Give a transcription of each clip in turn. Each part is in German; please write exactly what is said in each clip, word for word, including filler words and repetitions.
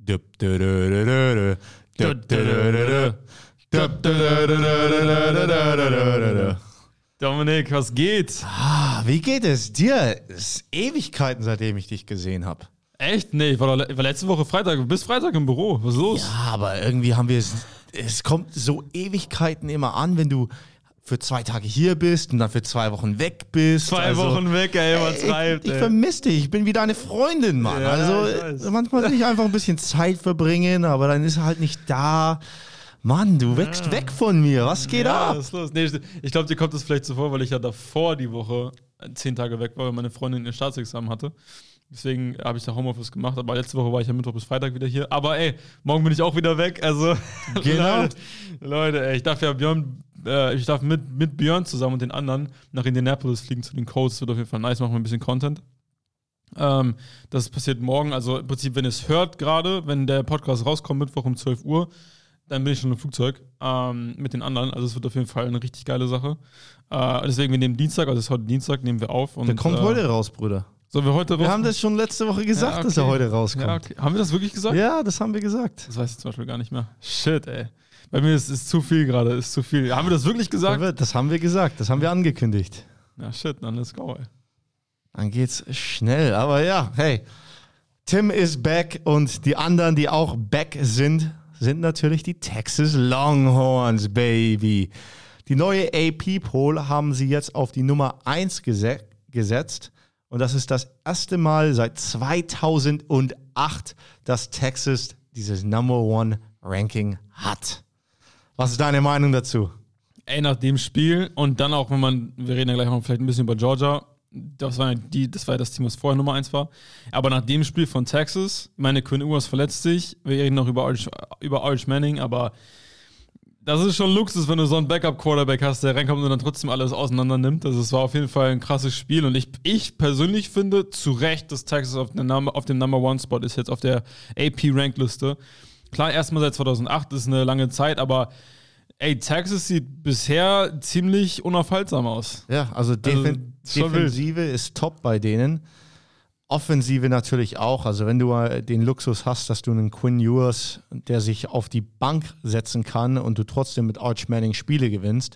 Dominik, was geht? Ah, wie geht es dir? Es ist Ewigkeiten, seitdem ich dich gesehen habe. Echt? Nee, ich war, doch, ich war letzte Woche Freitag, du bist Freitag im Büro. Was ist los? Ja, aber irgendwie haben wir es. Es kommt so Ewigkeiten immer an, wenn du für zwei Tage hier bist und dann für zwei Wochen weg bist. Zwei also, Wochen weg, ey, übertreibt. Ich, ich vermisse dich, ich bin wie deine Freundin, Mann. Ja, also manchmal will ich einfach ein bisschen Zeit verbringen, aber dann ist er halt nicht da. Mann, du wächst ja. weg von mir. Was geht ja, ab? Was ist los? Nee, ich glaube, dir kommt das vielleicht so vor, weil ich ja davor die Woche zehn Tage weg war, weil meine Freundin ihr Staatsexamen hatte. Deswegen habe ich da Homeoffice gemacht, aber letzte Woche war ich ja Mittwoch bis Freitag wieder hier. Aber ey, morgen bin ich auch wieder weg. Also, genau. Leute, Leute, ey, ich darf ja Björn, äh, ich darf mit, mit Björn zusammen und den anderen nach Indianapolis fliegen zu den Codes. Das wird auf jeden Fall nice, machen wir ein bisschen Content. Ähm, das passiert morgen. Also im Prinzip, wenn ihr es hört gerade, wenn der Podcast rauskommt, Mittwoch um zwölf Uhr, dann bin ich schon im Flugzeug ähm, mit den anderen. Also es wird auf jeden Fall eine richtig geile Sache. Äh, deswegen, wir nehmen Dienstag, also es ist heute Dienstag, nehmen wir auf. Und, der kommt äh, heute raus, Bruder. Sollen wir heute raus? Wir haben das schon letzte Woche gesagt, ja, okay. dass er heute rauskommt. Ja, okay. Haben wir das wirklich gesagt? Ja, das haben wir gesagt. Das weiß ich zum Beispiel gar nicht mehr. Shit, ey. Bei mir ist es zu viel gerade, ist zu viel. Haben wir das wirklich gesagt? Das haben wir gesagt, das haben wir angekündigt. Ja, shit, dann let's go, ey. Dann geht's schnell, aber ja, hey. Tim ist back und die anderen, die auch back sind, sind natürlich die Texas Longhorns, Baby. Die neue A P-Poll haben sie jetzt auf die Nummer eins gese- gesetzt. Und das ist das erste Mal seit zweitausendacht, dass Texas dieses Number One Ranking hat. Was ist deine Meinung dazu? Ey, nach dem Spiel und dann auch, wenn man, wir reden ja gleich noch vielleicht ein bisschen über Georgia, das war ja die, das war ja das Team, was vorher Nummer eins war. Aber nach dem Spiel von Texas, meine Quinn Ewers verletzt sich, wir reden noch über Arch, über Arch Manning, aber das ist schon Luxus, wenn du so einen Backup-Quarterback hast, der reinkommt und dann trotzdem alles auseinander nimmt. Also es war auf jeden Fall ein krasses Spiel und ich, ich persönlich finde zu Recht, dass Texas auf, der Number, auf dem Number One-Spot ist, jetzt auf der A P-Rankliste. Klar, erstmal seit zweitausendacht, das ist eine lange Zeit, aber ey, Texas sieht bisher ziemlich unaufhaltsam aus. Ja, also, Defen- also Defensive ist top bei denen. Offensive natürlich auch. Also wenn du den Luxus hast, dass du einen Quinn Ewers, der sich auf die Bank setzen kann und du trotzdem mit Arch Manning Spiele gewinnst,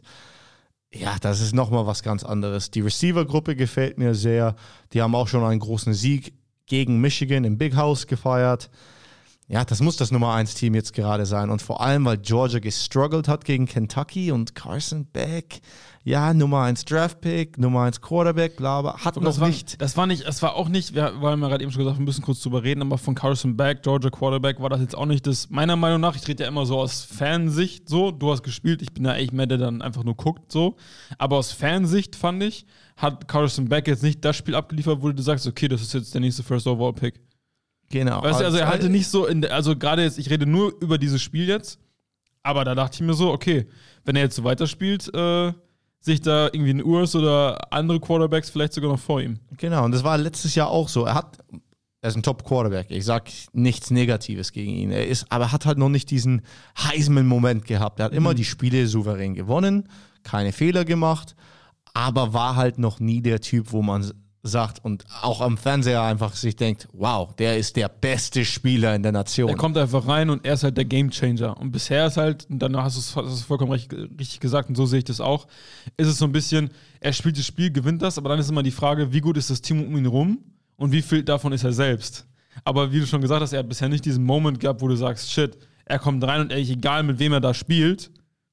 ja, das ist nochmal was ganz anderes. Die Receiver-Gruppe gefällt mir sehr. Die haben auch schon einen großen Sieg gegen Michigan im Big House gefeiert. Ja, das muss das Nummer eins Team jetzt gerade sein. Und vor allem, weil Georgia gestruggelt hat gegen Kentucky und Carson Beck, ja, Nummer eins Draftpick, Nummer eins Quarterback, bla, bla, hat noch das war, nicht. Das war nicht, das war auch nicht, wir haben ja gerade eben schon gesagt, wir müssen kurz drüber reden, aber von Carson Beck, Georgia Quarterback, war das jetzt auch nicht das, meiner Meinung nach, ich rede ja immer so aus Fansicht so, du hast gespielt, ich bin ja echt mehr, der dann einfach nur guckt so, aber aus Fansicht fand ich, hat Carson Beck jetzt nicht das Spiel abgeliefert, wo du sagst, okay, das ist jetzt der nächste First Overall Pick. Genau. Weißt du, also er hatte nicht so, in der, also gerade jetzt, ich rede nur über dieses Spiel jetzt, aber da dachte ich mir so, okay, wenn er jetzt so weiterspielt, äh, sehe ich da irgendwie einen Urs oder andere Quarterbacks vielleicht sogar noch vor ihm. Genau, und das war letztes Jahr auch so. Er hat, er ist ein Top-Quarterback. Ich sag nichts Negatives gegen ihn. Er ist, aber er hat halt noch nicht diesen Heisman-Moment gehabt. Er hat immer mhm. die Spiele souverän gewonnen, keine Fehler gemacht, aber war halt noch nie der Typ, wo man sagt und auch am Fernseher einfach sich denkt, wow, der ist der beste Spieler in der Nation. Er kommt einfach rein und er ist halt der Gamechanger. Und bisher ist halt, und dann hast du es, hast du es vollkommen richtig, richtig gesagt und so sehe ich das auch, ist es so ein bisschen, er spielt das Spiel, gewinnt das, aber dann ist immer die Frage, wie gut ist das Team um ihn rum und wie viel davon ist er selbst. Aber wie du schon gesagt hast, er hat bisher nicht diesen Moment gehabt, wo du sagst, shit, er kommt rein und ehrlich, egal mit wem er da spielt,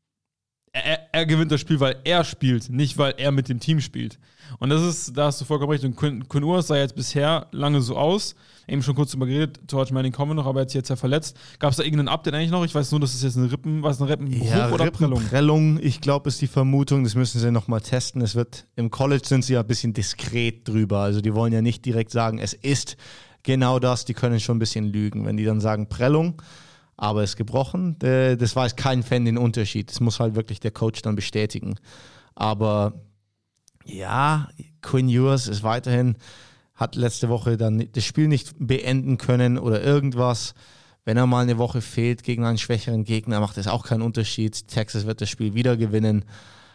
Er, er gewinnt das Spiel, weil er spielt, nicht weil er mit dem Team spielt. Und das ist, da hast du vollkommen recht. Und Quinn, Quinn Ewers sah jetzt bisher lange so aus. Eben schon kurz drüber geredet, zu Arch Manning kommen wir noch, aber jetzt jetzt ja verletzt. Gab es da irgendein Update eigentlich noch? Ich weiß nur, dass es jetzt eine Rippen, was eine Rippenbruch ja, oder Prellung? Prellung, ich glaube, ist die Vermutung. Das müssen sie nochmal testen. Es wird, im College sind sie ja ein bisschen diskret drüber. Also die wollen ja nicht direkt sagen, es ist genau das. Die können schon ein bisschen lügen. Wenn die dann sagen Prellung, aber es ist gebrochen, das weiß kein Fan den Unterschied. Das muss halt wirklich der Coach dann bestätigen. Aber ja, Quinn Ewers ist weiterhin, hat letzte Woche dann das Spiel nicht beenden können oder irgendwas. Wenn er mal eine Woche fehlt gegen einen schwächeren Gegner, macht das auch keinen Unterschied. Texas wird das Spiel wieder gewinnen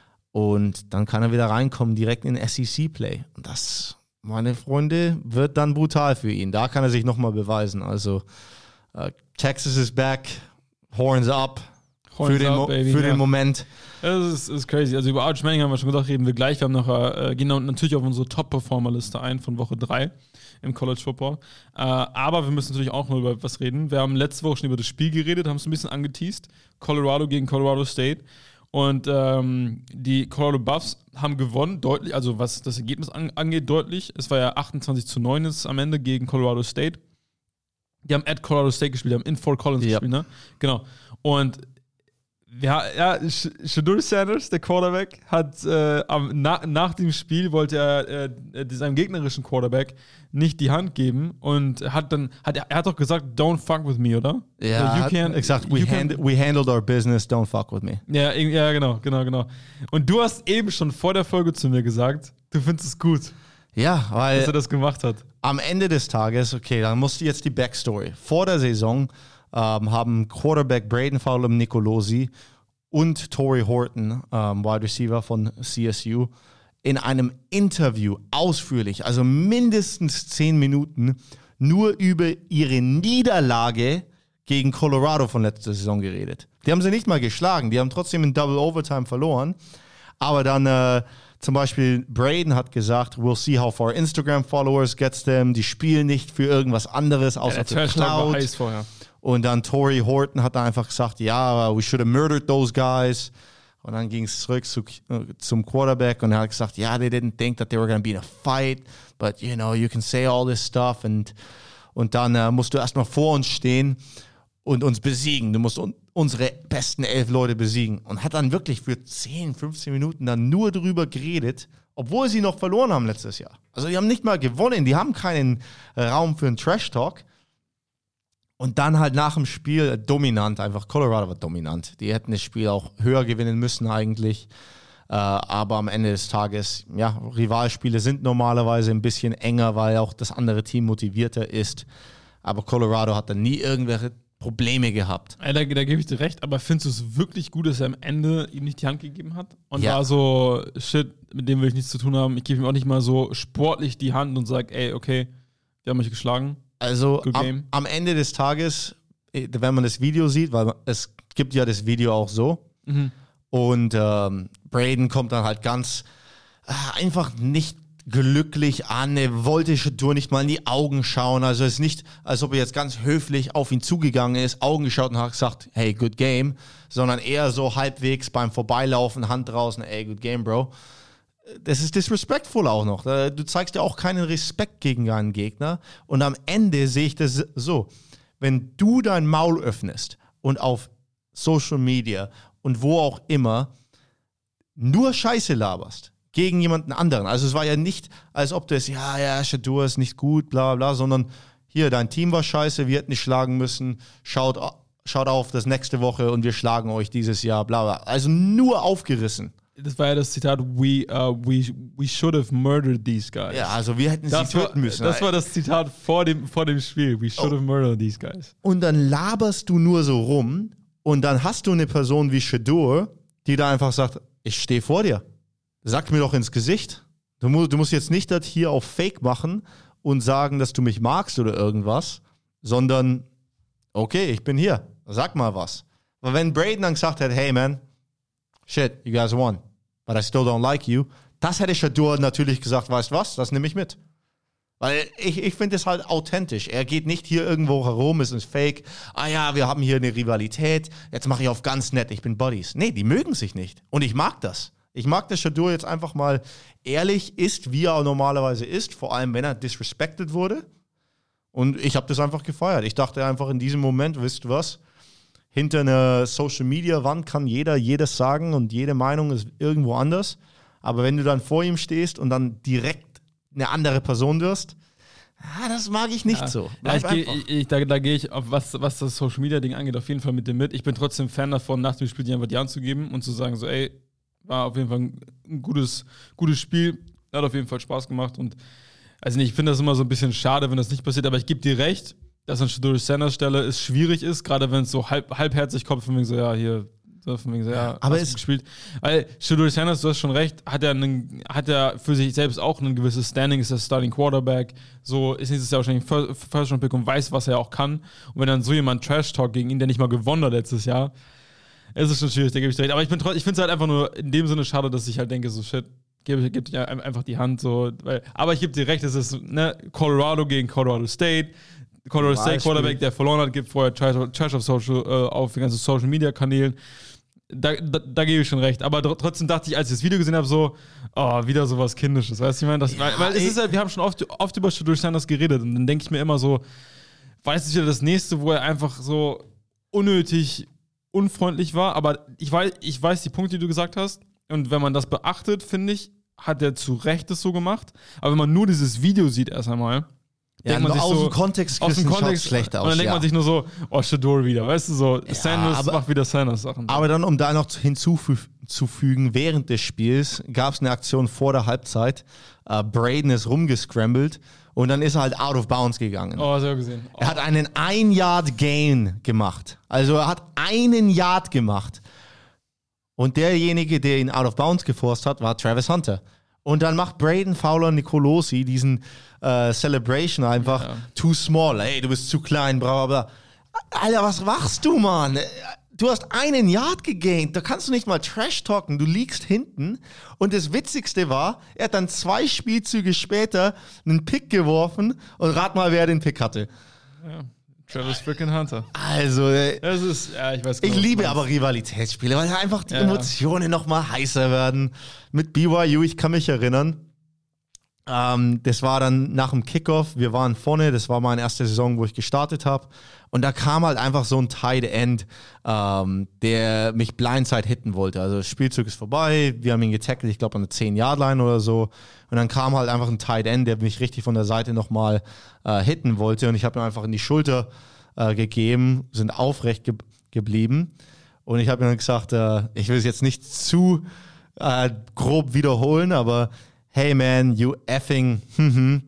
und dann kann er wieder reinkommen, direkt in S E C-Play. Und das, meine Freunde, wird dann brutal für ihn. Da kann er sich nochmal beweisen. Also Uh, Texas is back, horns up, Horns für, den, up, Mo- baby, für ja. den Moment. Das ist, ist crazy. Also über Arch Manning haben wir schon gesagt, reden wir gleich. Wir haben noch, äh, gehen noch natürlich auf unsere Top-Performer-Liste ein von Woche drei im College Football. Äh, aber wir müssen natürlich auch noch über was reden. Wir haben letzte Woche schon über das Spiel geredet, haben es ein bisschen angeteased. Colorado gegen Colorado State. Und ähm, die Colorado Buffs haben gewonnen, deutlich, also was das Ergebnis an, angeht, deutlich. Es war ja achtundzwanzig zu neun ist am Ende gegen Colorado State. Die haben at Colorado State gespielt, die haben in Fort Collins Yep. gespielt, ne? Genau. Und ja, ja Shedeur Sanders, der Quarterback, hat äh, am, na, nach dem Spiel wollte er äh, seinem gegnerischen Quarterback nicht die Hand geben und hat dann, hat, er hat doch gesagt, don't fuck with me, oder? Ja, you hat can, gesagt, we, you hand, can, we handled our business, don't fuck with me. ja, irg- ja, genau, genau, genau. Und du hast eben schon vor der Folge zu mir gesagt, du findest es gut, Ja, weil dass er das gemacht hat. am Ende des Tages, okay, dann musst du jetzt die Backstory. Vor der Saison ähm, haben Quarterback Braden Fowler Nicolosi und Torrey Horton, ähm, Wide Receiver von C S U, in einem Interview ausführlich, also mindestens zehn Minuten, nur über ihre Niederlage gegen Colorado von letzter Saison geredet. Die haben sie nicht mal geschlagen, die haben trotzdem in Double Overtime verloren. Aber dann äh, zum Beispiel Braden hat gesagt, we'll see how far Instagram Followers gets them. Die spielen nicht für irgendwas anderes außer Der für Trash-Talk war Cloud. heiß vorher. Und dann Torrey Horton hat dann einfach gesagt, ja, we should have murdered those guys. Und dann ging es zurück zu, äh, zum Quarterback und er hat gesagt, ja, they didn't think that they were going to be in a fight, but you know, you can say all this stuff. Und, und dann äh, musst du erstmal vor uns stehen und uns besiegen. Du musst un- unsere besten elf Leute besiegen. Und hat dann wirklich für zehn, fünfzehn Minuten dann nur drüber geredet, obwohl sie noch verloren haben letztes Jahr. Also die haben nicht mal gewonnen, die haben keinen äh, Raum für einen Trash-Talk. Und dann halt nach dem Spiel äh, dominant, einfach Colorado war dominant. Die hätten das Spiel auch höher gewinnen müssen eigentlich. Äh, aber am Ende des Tages, ja, Rivalspiele sind normalerweise ein bisschen enger, weil auch das andere Team motivierter ist. Aber Colorado hat dann nie irgendwelche Probleme gehabt. Ja, da, da gebe ich dir recht, aber findest du es wirklich gut, dass er am Ende ihm nicht die Hand gegeben hat? Und Ja. war so, shit, mit dem will ich nichts zu tun haben. Ich gebe ihm auch nicht mal so sportlich die Hand und sage, ey, okay, wir haben euch geschlagen. Also Good game. am, am Ende des Tages, äh, wenn man das Video sieht, weil es gibt ja das Video auch so, Mhm. und ähm, Braden kommt dann halt ganz äh, einfach nicht glücklich an. Er wollte Shedeur nicht mal in die Augen schauen. Also es ist nicht, als ob er jetzt ganz höflich auf ihn zugegangen ist, Augen geschaut und hat gesagt, hey, good game, sondern eher so halbwegs beim Vorbeilaufen, Hand draußen, hey, good game, bro. Das ist disrespectful auch noch. Du zeigst ja auch keinen Respekt gegen einen Gegner. Und am Ende sehe ich das so, wenn du dein Maul öffnest und auf Social Media und wo auch immer nur Scheiße laberst gegen jemanden anderen. Also es war ja nicht, als ob das, ja, ja, Shedeur ist nicht gut, bla bla, sondern hier, dein Team war scheiße, wir hätten nicht schlagen müssen, schaut, schaut auf das nächste Woche und wir schlagen euch dieses Jahr, bla bla. Also nur aufgerissen. Das war ja das Zitat, we, uh, we, we should have murdered these guys. Ja, also wir hätten das sie war, töten müssen. Das war das Zitat vor dem, vor dem Spiel. We should Oh. have murdered these guys. Und dann laberst du nur so rum und dann hast du eine Person wie Shedeur, die da einfach sagt, ich stehe vor dir. Sag mir doch ins Gesicht. Du, mu- du musst jetzt nicht das hier auf Fake machen und sagen, dass du mich magst oder irgendwas, sondern, okay, ich bin hier. Sag mal was. Weil wenn Braden dann gesagt hätte, hey man, shit, you guys won, but I still don't like you, das hätte Shedeur natürlich gesagt, weißt was, das nehme ich mit. Weil ich, ich finde es halt authentisch. Er geht nicht hier irgendwo herum, es ist fake. Ah ja, wir haben hier eine Rivalität. Jetzt mache ich auf ganz nett, ich bin Buddies. Nee, die mögen sich nicht. Und ich mag das. Ich mag, dass Shedeur jetzt einfach mal ehrlich ist, wie er normalerweise ist. Vor allem, wenn er disrespected wurde. Und ich habe das einfach gefeiert. Ich dachte einfach in diesem Moment, wisst ihr was? Hinter einer Social-Media-Wand kann jeder jedes sagen und jede Meinung ist irgendwo anders. Aber wenn du dann vor ihm stehst und dann direkt eine andere Person wirst, ah, das mag ich nicht Ja. so. Ja, Bleib ich geh, einfach. ich, ich, da, da gehe ich, auf was, was das Social Media Ding angeht, auf jeden Fall mit dem mit. Ich bin trotzdem Fan davon, nach dem Spiel die einfach die Hand zu geben und zu sagen, so, ey, war auf jeden Fall ein, ein gutes, gutes Spiel, hat auf jeden Fall Spaß gemacht. Und also nicht, ich finde das immer so ein bisschen schade, wenn das nicht passiert, aber ich gebe dir recht, dass an Shedeur Sanders Stelle es schwierig ist, gerade wenn es so halb, halbherzig kommt, von wegen so, ja, hier, So von wegen so, ja, aber hast es du gespielt. Weil Shedeur Sanders, du hast schon recht, hat er einen, hat er für sich selbst auch ein gewisses Standing, ist der Starting Quarterback, so ist nächstes Jahr wahrscheinlich First Round Pick und weiß, was er auch kann. Und wenn dann so jemand Trash Talk gegen ihn, der nicht mal gewonnen hat letztes Jahr, ist es schon schwierig, da gebe ich dir recht. Aber ich, bin, ich finde es halt einfach nur in dem Sinne schade, dass ich halt denke, so shit, gebe geb dir einfach die Hand, so, weil, aber ich gebe dir recht, es ist, ne, Colorado gegen Colorado State. Colorado State Quarterback, der verloren hat, gibt vorher Trash, Trash auf, Social, äh, auf den ganzen Social Media Kanälen. Da, da, da gebe ich schon recht. Aber trotzdem dachte ich, als ich das Video gesehen habe, so, oh, wieder sowas Kindisches. Weißt du, ich meine, das, ja, weil, weil es ist halt, wir haben schon oft, oft über Shedeur Sanders geredet und dann denke ich mir immer so, weiß ich wieder das nächste, wo er einfach so unnötig unfreundlich war. Aber ich weiß, ich weiß die Punkte, die du gesagt hast. Und wenn man das beachtet, finde ich, hat er zu Recht das so gemacht. Aber wenn man nur dieses Video sieht, erst einmal, ja, denkt man sich aus so, dem Kontext, aus dem Kontext schlecht aus. Und dann denkt ja. man sich nur so, oh, Shedeur wieder, weißt du, so, ja, Sanders aber, macht wieder Sanders-Sachen. Aber dann, um da noch hinzuzufügen, während des Spiels gab es eine Aktion vor der Halbzeit. Uh, Braden ist rumgescrambled und dann ist er halt out of bounds gegangen. Oh, sehr gesehen. Oh. Er hat einen Ein-Yard-Gain gemacht. Also er hat einen Yard gemacht. Und derjenige, der ihn out of bounds geforst hat, war Travis Hunter. Und dann macht Braden Fowler Nicolosi diesen äh, Celebration einfach ja. too small. Ey, du bist zu klein, bla bla bla. Alter, was machst du, Mann? Du hast einen Yard gegaint. Da kannst du nicht mal Trash talken. Du liegst hinten. Und das Witzigste war, er hat dann zwei Spielzüge später einen Pick geworfen. Und rat mal, wer den Pick hatte. Ja. Travis freaking Hunter. Also, das ist, ja, ich weiß genau, ich liebe aber Rivalitätsspiele, weil einfach die ja, Emotionen ja. noch mal heißer werden. Mit B Y U, ich kann mich erinnern, ähm, das war dann nach dem Kickoff, wir waren vorne, das war meine erste Saison, wo ich gestartet habe. Und da kam halt einfach so ein Tight End, ähm, der mich blindside hitten wollte. Also das Spielzug ist vorbei, wir haben ihn getackelt, ich glaube an der zehn-Yard-Line oder so. Und dann kam halt einfach ein Tight End, der mich richtig von der Seite nochmal äh, hitten wollte. Und ich habe ihm einfach in die Schulter äh, gegeben, sind aufrecht ge- geblieben. Und ich habe ihm dann gesagt, äh, ich will es jetzt nicht zu äh, grob wiederholen, aber hey man, you effing, äh,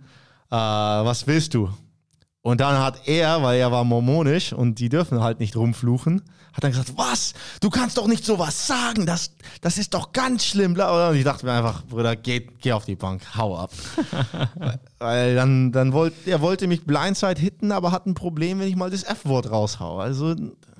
was willst du? Und dann hat er, weil er war mormonisch und die dürfen halt nicht rumfluchen, hat dann gesagt, was? Du kannst doch nicht sowas sagen, das, das ist doch ganz schlimm. Und ich dachte mir einfach, Bruder, geh, geh auf die Bank, hau ab. Weil dann, dann wollte, er wollte mich blindside hitten, aber hat ein Problem, wenn ich mal das F-Wort raushau. Also,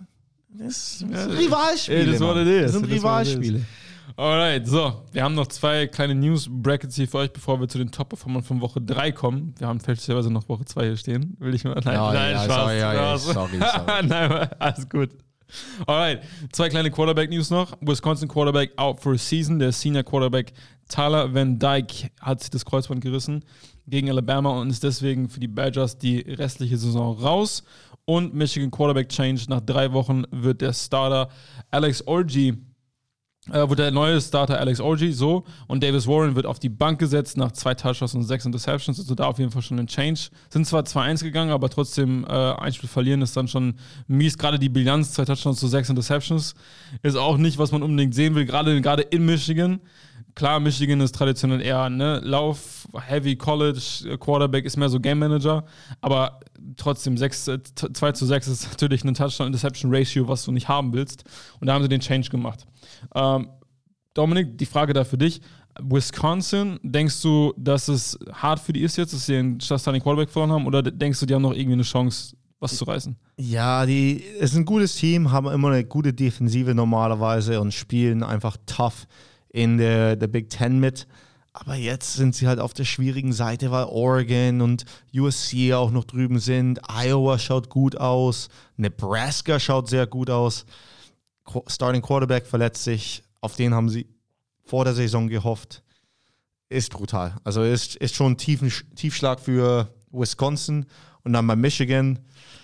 das, das sind Rivalspiele. Ey, das, war das, das sind das Rivalspiele. Alright, so, wir haben noch zwei kleine News-Brackets hier für euch, bevor wir zu den Top-Performern von Woche drei kommen. Wir haben fälschlicherweise noch Woche zwei hier stehen. Will ich mal? Nein, ja, nein, ja, Spaß. Sorry, ja, ja, sorry, sorry. Nein, alles gut. Alright, zwei kleine Quarterback-News noch. Wisconsin Quarterback out for a season. Der Senior Quarterback Tyler Van Dyke hat sich das Kreuzband gerissen gegen Alabama und ist deswegen für die Badgers die restliche Saison raus. Und Michigan Quarterback Change. Nach drei Wochen wird der Starter Alex Orji Äh, wird der neue Starter Alex Orji so und Davis Warren wird auf die Bank gesetzt nach zwei Touchdowns und sechs Interceptions, also da auf jeden Fall schon ein Change. Sind zwar zwei eins gegangen, aber trotzdem äh, ein Spiel verlieren ist dann schon mies. Gerade die Bilanz, zwei Touchdowns zu sechs Interceptions, ist auch nicht, was man unbedingt sehen will, gerade gerade in Michigan. Klar, Michigan ist traditionell eher ne, Lauf, Heavy College, Quarterback ist mehr so Game Manager, aber trotzdem sechs, zwei zu sechs ist natürlich ein Touchdown-Interception-Ratio, was du nicht haben willst. Und da haben sie den Change gemacht. Ähm, Dominik, die Frage da für dich. Wisconsin, denkst du, dass es hart für die ist jetzt, dass sie einen Starting Quarterback verloren haben, oder denkst du, die haben noch irgendwie eine Chance, was zu reißen? Ja, die ist ein gutes Team, haben immer eine gute Defensive normalerweise und spielen einfach tough in der, der Big Ten mit. Aber jetzt sind sie halt auf der schwierigen Seite, weil Oregon und U S C auch noch drüben sind. Iowa schaut gut aus. Nebraska schaut sehr gut aus. Starting Quarterback verletzt sich. Auf den haben sie vor der Saison gehofft. Ist brutal. Also ist, ist schon ein tiefen, Tiefschlag für Wisconsin. Und dann bei Michigan.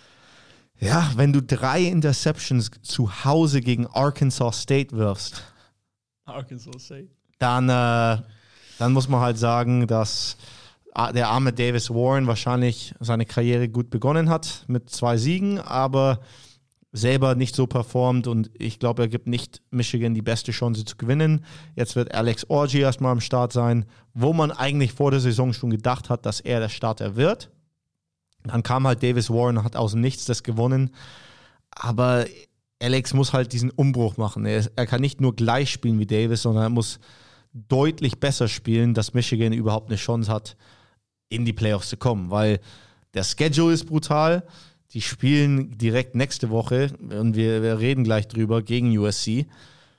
Ja, wenn du drei Interceptions zu Hause gegen Arkansas State wirfst, Arkansas State. Dann, äh, dann muss man halt sagen, dass der arme Davis Warren wahrscheinlich seine Karriere gut begonnen hat mit zwei Siegen, aber selber nicht so performt und ich glaube, er gibt nicht Michigan die beste Chance zu gewinnen. Jetzt wird Alex Orji erstmal am Start sein, wo man eigentlich vor der Saison schon gedacht hat, dass er der Starter wird. Dann kam halt Davis Warren, hat aus dem Nichts das gewonnen. Aber Alex muss halt diesen Umbruch machen. Er, ist, er kann nicht nur gleich spielen wie Davis, sondern er muss deutlich besser spielen, dass Michigan überhaupt eine Chance hat, in die Playoffs zu kommen, weil der Schedule ist brutal. Die spielen direkt nächste Woche und wir, wir reden gleich drüber gegen U S C.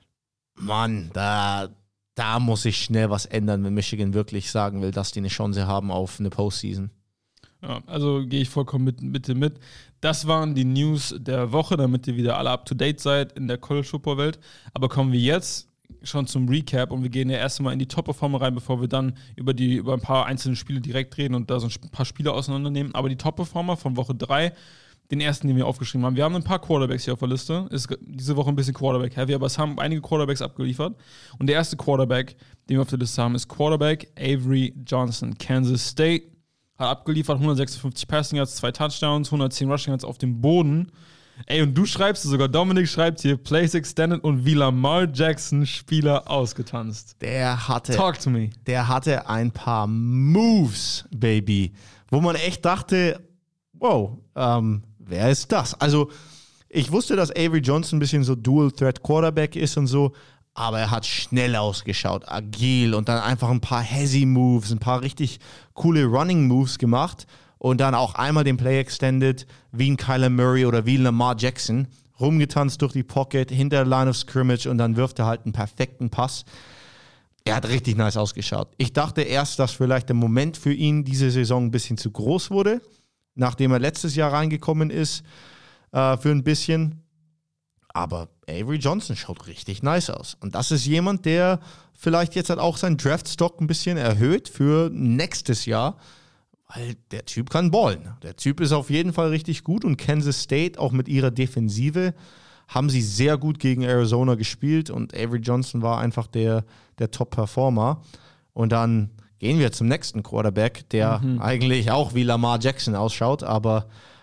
Mann, da, da muss sich schnell was ändern, wenn Michigan wirklich sagen will, dass die eine Chance haben auf eine Postseason. Ja, also gehe ich vollkommen mit, mit dir mit. Das waren die News der Woche, damit ihr wieder alle up-to-date seid in der College-Football-Welt. Aber kommen wir jetzt schon zum Recap und wir gehen ja erstmal in die Top-Performer rein, bevor wir dann über, die, über ein paar einzelne Spiele direkt reden und da so ein paar Spiele auseinandernehmen. Aber die Top-Performer von Woche drei, den ersten, den wir aufgeschrieben haben. Wir haben ein paar Quarterbacks hier auf der Liste. Ist diese Woche ein bisschen Quarterback-heavy, aber es haben einige Quarterbacks abgeliefert. Und der erste Quarterback, den wir auf der Liste haben, ist Quarterback Avery Johnson, Kansas State. Hat abgeliefert, hundertsechsundfünfzig Passing Yards, zwei Touchdowns, hundertzehn Rushing Yards auf dem Boden. Ey, und du schreibst sogar, Dominik schreibt hier, Plays extended und wie Lamar Jackson Spieler ausgetanzt. Der hatte, Talk to me. Der hatte ein paar Moves, Baby, wo man echt dachte, wow, ähm, wer ist das? Also, ich wusste, dass Avery Johnson ein bisschen so Dual-Threat-Quarterback ist und so, aber er hat schnell ausgeschaut, agil und dann einfach ein paar Hezzy-Moves, ein paar richtig coole Running-Moves gemacht und dann auch einmal den Play extended, wie ein Kyler Murray oder wie ein Lamar Jackson, rumgetanzt durch die Pocket, hinter der Line of Scrimmage und dann wirft er halt einen perfekten Pass. Er hat richtig nice ausgeschaut. Ich dachte erst, dass vielleicht der Moment für ihn diese Saison ein bisschen zu groß wurde, nachdem er letztes Jahr reingekommen ist, äh, für ein bisschen. Aber Avery Johnson schaut richtig nice aus. Und das ist jemand, der vielleicht jetzt halt auch seinen Draftstock ein bisschen erhöht für nächstes Jahr, weil der Typ kann ballen. Der Typ ist auf jeden Fall richtig gut und Kansas State, auch mit ihrer Defensive, haben sie sehr gut gegen Arizona gespielt und Avery Johnson war einfach der, der Top-Performer. Und dann gehen wir zum nächsten Quarterback, der mhm. eigentlich auch wie Lamar Jackson ausschaut, aber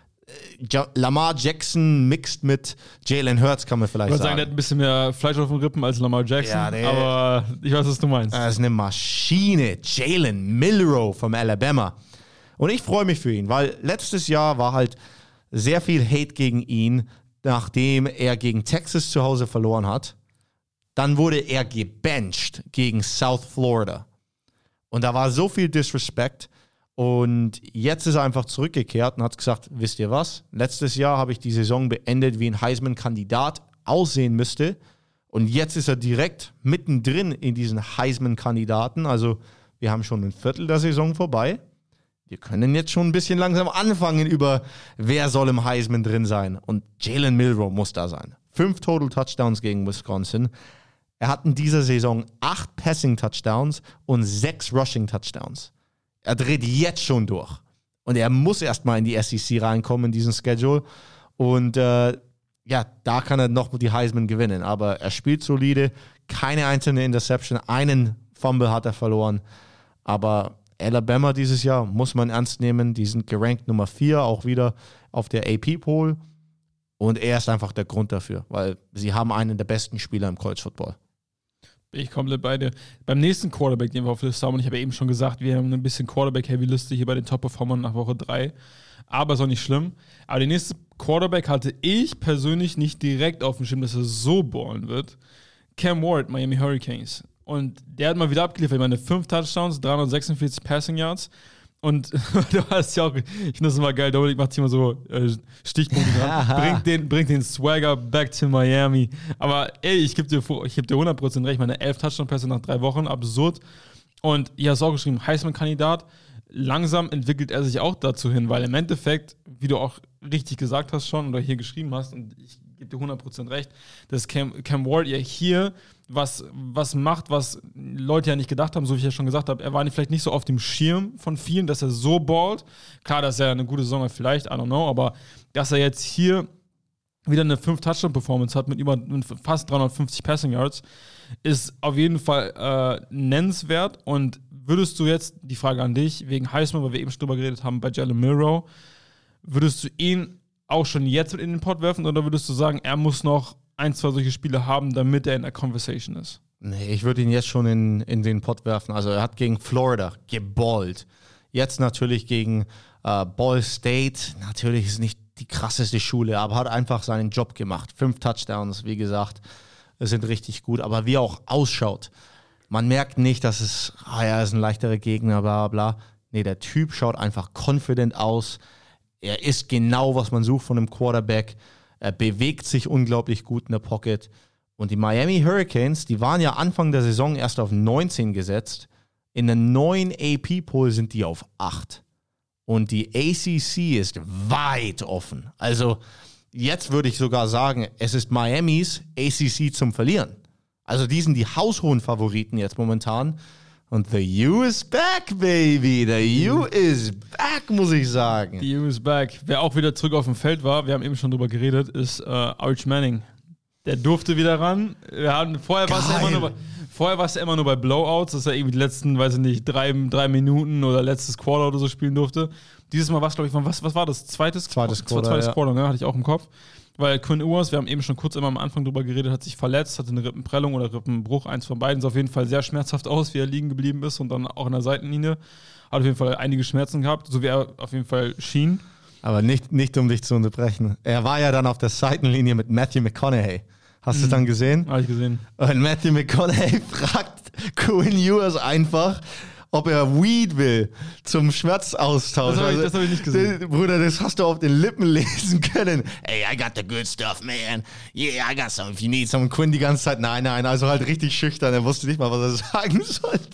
Ja- Lamar Jackson mixt mit Jalen Hurts, kann man vielleicht ich würde sagen. sagen, der hat ein bisschen mehr Fleisch auf den Rippen als Lamar Jackson, Ja, der- aber ich weiß, was du meinst. Das ist eine Maschine. Jalen Milroe vom Alabama. Und ich freue mich für ihn, weil letztes Jahr war halt sehr viel Hate gegen ihn, nachdem er gegen Texas zu Hause verloren hat. Dann wurde er gebencht gegen South Florida. Und da war so viel Disrespect. Und jetzt ist er einfach zurückgekehrt und hat gesagt, wisst ihr was? Letztes Jahr habe ich die Saison beendet, wie ein Heisman-Kandidat aussehen müsste. Und jetzt ist er direkt mittendrin in diesen Heisman-Kandidaten. Also wir haben schon ein Viertel der Saison vorbei. Wir können jetzt schon ein bisschen langsam anfangen über, wer soll im Heisman drin sein. Und Jalen Milroe muss da sein. Fünf Total Touchdowns gegen Wisconsin. Er hat in dieser Saison acht Passing-Touchdowns und sechs Rushing-Touchdowns. Er dreht jetzt schon durch. Und er muss erstmal in die S E C reinkommen, in diesen Schedule. Und äh, ja, da kann er noch die Heisman gewinnen. Aber er spielt solide. Keine einzelne Interception. Einen Fumble hat er verloren. Aber Alabama dieses Jahr muss man ernst nehmen. Die sind gerankt Nummer vier, auch wieder auf der A P-Poll. Und er ist einfach der Grund dafür, weil sie haben einen der besten Spieler im College Football. Bin ich komplett bei dir. Beim nächsten Quarterback, den wir auf der Liste haben, und ich habe ja eben schon gesagt, wir haben ein bisschen Quarterback-Heavy-Liste hier bei den Top-Performern nach Woche drei. Aber ist auch nicht schlimm. Aber den nächsten Quarterback hatte ich persönlich nicht direkt auf dem Schirm, dass er so ballen wird. Cam Ward, Miami Hurricanes. Und der hat mal wieder abgeliefert. Ich meine, fünf Touchdowns, dreihundertsechsundvierzig Passing Yards. Und du hast ja auch, ich finde das immer geil, Dominik macht hier immer so äh, Stichpunkte dran. bringt, den, bringt den Swagger back to Miami. Aber ey, ich gebe dir, geb dir hundert Prozent recht, meine elf Touchdown-Pässe nach drei Wochen, absurd. Und ihr hast auch geschrieben, Heisman-Kandidat. Langsam entwickelt er sich auch dazu hin, weil im Endeffekt, wie du auch richtig gesagt hast schon oder hier geschrieben hast, und ich gebe dir hundert Prozent recht, dass Cam, Cam Ward ja hier was, was macht, was Leute ja nicht gedacht haben, so wie ich ja schon gesagt habe. Er war nicht, vielleicht nicht so auf dem Schirm von vielen, dass er so ballt. Klar, dass er eine gute Saison hat, vielleicht, I don't know, aber dass er jetzt hier wieder eine fünf Touchdown-Performance hat mit über mit fast dreihundertfünfzig Passing Yards, ist auf jeden Fall äh, nennenswert. Und würdest du jetzt, die Frage an dich, wegen Heisman, weil wir eben schon drüber geredet haben, bei Jalen Milroe, würdest du ihn auch schon jetzt mit in den Pot werfen oder würdest du sagen, er muss noch ein, zwei solche Spiele haben, damit er in der Conversation ist? Nee, ich würde ihn jetzt schon in, in den Pot werfen. Also er hat gegen Florida geballt. Jetzt natürlich gegen äh, Ball State. Natürlich ist es nicht die krasseste Schule, aber hat einfach seinen Job gemacht. Fünf Touchdowns, wie gesagt, sind richtig gut. Aber wie er auch ausschaut, man merkt nicht, dass es, ah ja, er ist ein leichterer Gegner, bla bla. Nee, der Typ schaut einfach confident aus. Er ist genau, was man sucht von einem Quarterback. Er bewegt sich unglaublich gut in der Pocket. Und die Miami Hurricanes, die waren ja Anfang der Saison erst auf neunzehn gesetzt. In der neuen A P-Poll sind die auf acht. Und die A C C ist weit offen. Also jetzt würde ich sogar sagen, es ist Miamis A C C zum Verlieren. Also die sind die haushohen Favoriten jetzt momentan. Und the U is back, baby. The U is back, muss ich sagen. Die U is back. Wer auch wieder zurück auf dem Feld war, wir haben eben schon drüber geredet, ist äh, Arch Manning. Der durfte wieder ran. Wir haben, vorher war es ja immer nur bei, vorher war es ja immer nur bei Blowouts, dass er irgendwie die letzten, weiß ich nicht, drei, drei Minuten oder letztes Quarter oder so spielen durfte. Dieses Mal war es, glaube ich, was, was war das? Zweites, Zweites Quarter, Zweites ja. Quarter, ne? Hatte ich auch im Kopf. Weil Quinn Ewers, wir haben eben schon kurz immer am Anfang drüber geredet, hat sich verletzt, hatte eine Rippenprellung oder Rippenbruch, eins von beiden. Sah auf jeden Fall sehr schmerzhaft aus, wie er liegen geblieben ist und dann auch in der Seitenlinie. Hat auf jeden Fall einige Schmerzen gehabt, so wie er auf jeden Fall schien. Aber nicht, nicht um dich zu unterbrechen. Er war ja dann auf der Seitenlinie mit Matthew McConaughey. Hast du es dann gesehen? Habe ich gesehen. Und Matthew McConaughey fragt Quinn Ewers einfach, ob er Weed will zum Schmerzaustausch. Das habe ich, das hab ich nicht gesehen. Das, Bruder, das hast du auf den Lippen lesen können. Hey, I got the good stuff, man. Yeah, I got some if you need some. Quinn die ganze Zeit, nein, nein. Also halt richtig schüchtern. Er wusste nicht mal, was er sagen sollte.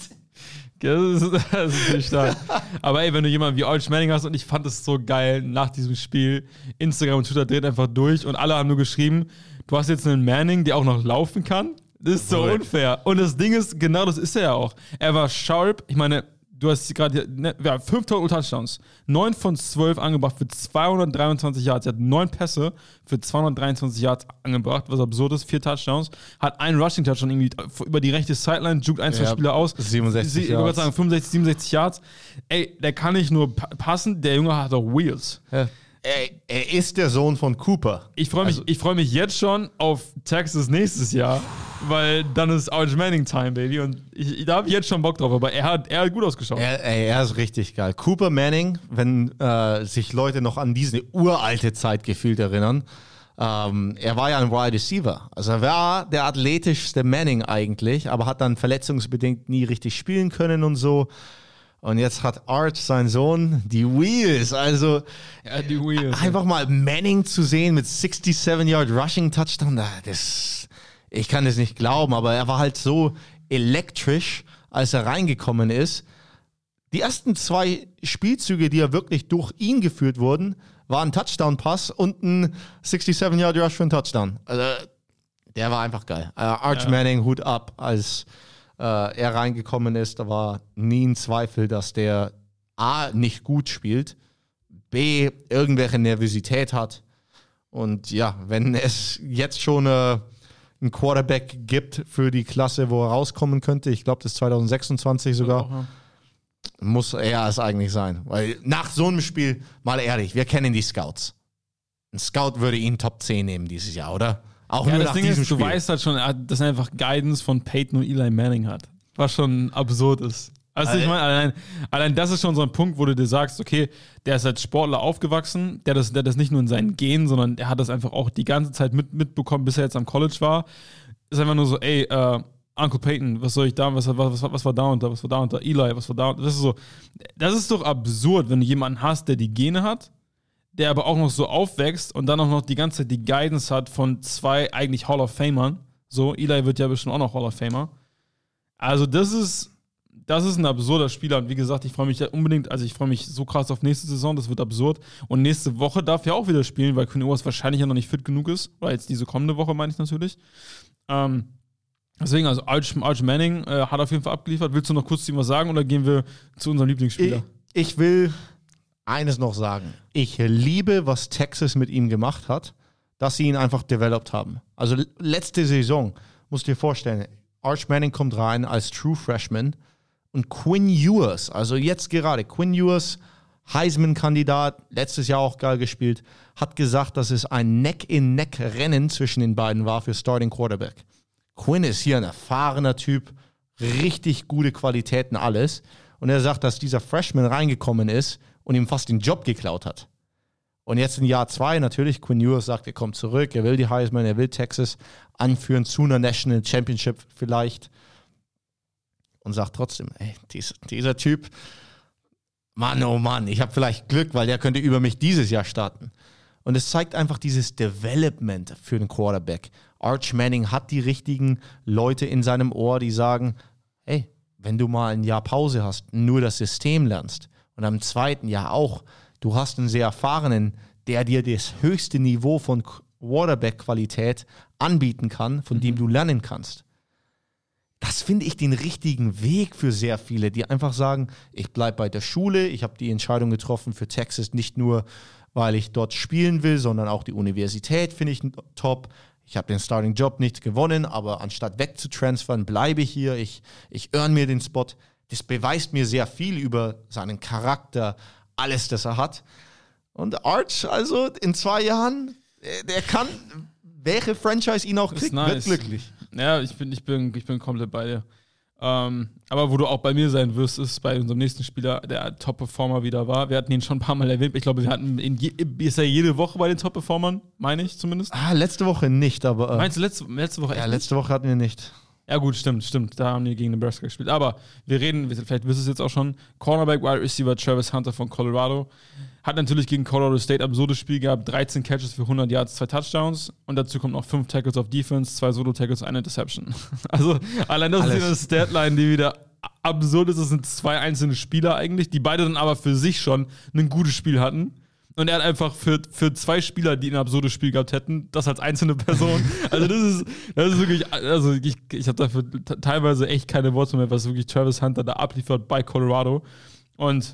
Das ist, das ist nicht stark. Aber ey, wenn du jemanden wie Arch Manning hast, und ich fand es so geil nach diesem Spiel, Instagram und Twitter dreht einfach durch und alle haben nur geschrieben, du hast jetzt einen Manning, der auch noch laufen kann. Das ist so unfair. Und das Ding ist, genau das ist er ja auch. Er war sharp. Ich meine, du hast gerade ne, ja, fünf Total Touchdowns. Neun von zwölf angebracht für zweihundertdreiundzwanzig Yards. Er hat neun Pässe für zweihundertdreiundzwanzig Yards angebracht, was absurd ist. Vier Touchdowns. Hat einen Rushing-Touchdown irgendwie über die rechte Sideline, juckt ein, zwei ja, Spieler aus. siebenundsechzig Ich würde sagen fünfundsechzig, siebenundsechzig Yards. Ey, der kann nicht nur passen, der Junge hat auch Wheels. Ja. Er, er ist der Sohn von Cooper. Ich freue mich, also, ich freu mich jetzt schon auf Texas nächstes Jahr, weil dann ist Arch Manning Time, Baby. Und ich, ich, da habe ich jetzt schon Bock drauf, aber er hat, er hat gut ausgeschaut. Er, ey, er ist richtig geil. Cooper Manning, wenn äh, sich Leute noch an diese uralte Zeit gefühlt erinnern, ähm, er war ja ein Wide Receiver. Also er war der athletischste Manning eigentlich, aber hat dann verletzungsbedingt nie richtig spielen können und so. Und jetzt hat Arch, sein Sohn, die Wheels. Also ja, die Wheels. Einfach mal Manning zu sehen mit sixty-seven Yard Rushing Touchdown, das, ich kann das nicht glauben, aber er war halt so elektrisch, als er reingekommen ist. Die ersten zwei Spielzüge, die ja wirklich durch ihn geführt wurden, waren ein Touchdown-Pass und ein sixty-seven Yard Rush für einen Touchdown. Also der war einfach geil. Uh, Arch ja. Manning, Hut ab, als Uh, er reingekommen ist, da war nie ein Zweifel, dass der A, nicht gut spielt, B, irgendwelche Nervosität hat. Und ja, wenn es jetzt schon uh, einen Quarterback gibt für die Klasse, wo er rauskommen könnte, ich glaube, das ist zwanzig sechsundzwanzig sogar, ja, ja. muss er es eigentlich sein. Weil nach so einem Spiel, mal ehrlich, wir kennen die Scouts. Ein Scout würde ihn Top zehn nehmen dieses Jahr, oder? Auch ja, nur das nach Ding diesem ist, du Spiel. weißt halt schon, dass er einfach Guidance von Peyton und Eli Manning hat. Was schon absurd ist. Also ich meine, allein, allein das ist schon so ein Punkt, wo du dir sagst, okay, der ist als Sportler aufgewachsen, der das, der das nicht nur in seinen Genen, sondern der hat das einfach auch die ganze Zeit mit, mitbekommen, bis er jetzt am College war. Ist einfach nur so, ey, äh, Uncle Peyton, was soll ich da, was, was, was, was war da und da, was war da und da, Eli, was war da und da. Das ist so, das ist doch absurd, wenn du jemanden hast, der die Gene hat, der aber auch noch so aufwächst und dann auch noch die ganze Zeit die Guidance hat von zwei eigentlich Hall of Famern. So, Eli wird ja bestimmt auch noch Hall of Famer. Also das ist, das ist ein absurder Spieler und wie gesagt, ich freue mich ja unbedingt, also ich freue mich so krass auf nächste Saison, das wird absurd. Und nächste Woche darf er auch wieder spielen, weil Quinn Ewers wahrscheinlich ja noch nicht fit genug ist. Oder jetzt diese kommende Woche, meine ich natürlich. Ähm, deswegen, also Arch, Arch Manning äh, hat auf jeden Fall abgeliefert. Willst du noch kurz zu ihm was sagen oder gehen wir zu unserem Lieblingsspieler? Ich, ich will eines noch sagen. Ich liebe, was Texas mit ihm gemacht hat, dass sie ihn einfach developed haben. Also letzte Saison, musst du dir vorstellen, Arch Manning kommt rein als True Freshman und Quinn Ewers, also jetzt gerade, Quinn Ewers, Heisman-Kandidat, letztes Jahr auch geil gespielt, hat gesagt, dass es ein Neck-in-Neck-Rennen zwischen den beiden war für Starting Quarterback. Quinn ist hier ein erfahrener Typ, richtig gute Qualitäten, alles. Und er sagt, dass dieser Freshman reingekommen ist und ihm fast den Job geklaut hat. Und jetzt in Jahr zwei natürlich, Quinn Ewers sagt, er kommt zurück, er will die Heisman, er will Texas anführen zu einer National Championship vielleicht. Und sagt trotzdem, ey, dieser, dieser Typ, Mann, oh Mann, ich habe vielleicht Glück, weil der könnte über mich dieses Jahr starten. Und es zeigt einfach dieses Development für den Quarterback. Arch Manning hat die richtigen Leute in seinem Ohr, die sagen, hey, wenn du mal ein Jahr Pause hast, nur das System lernst und am zweiten Jahr auch, du hast einen sehr erfahrenen, der dir das höchste Niveau von Quarterback-Qualität anbieten kann, von mhm. dem du lernen kannst. Das finde ich den richtigen Weg für sehr viele, die einfach sagen, ich bleibe bei der Schule, ich habe die Entscheidung getroffen für Texas, nicht nur, weil ich dort spielen will, sondern auch die Universität finde ich top. Ich habe den Starting-Job nicht gewonnen, aber anstatt wegzutransfern, bleibe ich hier, ich, ich earn mir den Spot. Das beweist mir sehr viel über seinen Charakter, alles, das er hat. Und Arch, also in zwei Jahren, der kann, welche Franchise ihn auch kriegt, nice. wird glücklich. Ja, ich bin, ich bin, ich bin komplett bei dir. Ähm, aber wo du auch bei mir sein wirst, ist bei unserem nächsten Spieler, der Top-Performer wieder war. Wir hatten ihn schon ein paar Mal erwähnt. Ich glaube, wir hatten ihn je, ist er jede Woche bei den Top-Performern, meine ich zumindest. Ah, letzte Woche nicht, aber. Äh, Meinst du letzte, letzte Woche echt? Ja, letzte Woche hatten wir nicht. Ja, gut, stimmt, stimmt. Da haben die gegen Nebraska gespielt. Aber wir reden, vielleicht wisst ihr es jetzt auch schon: Cornerback, Wide Receiver Travis Hunter von Colorado. Hat natürlich gegen Colorado State absurdes Spiel gehabt. dreizehn Catches für hundert Yards, zwei Touchdowns. Und dazu kommt noch fünf Tackles auf Defense, zwei Solo-Tackles, eine Interception. Also allein das Alles. ist eine Statline, die wieder absurd ist. Das sind zwei einzelne Spieler eigentlich, die beide dann aber für sich schon ein gutes Spiel hatten. Und er hat einfach für, für zwei Spieler, die ein absurdes Spiel gehabt hätten, das als einzelne Person. Also das ist, das ist wirklich, also ich, ich habe dafür t- teilweise echt keine Worte mehr, was wirklich Travis Hunter da abliefert bei Colorado. Und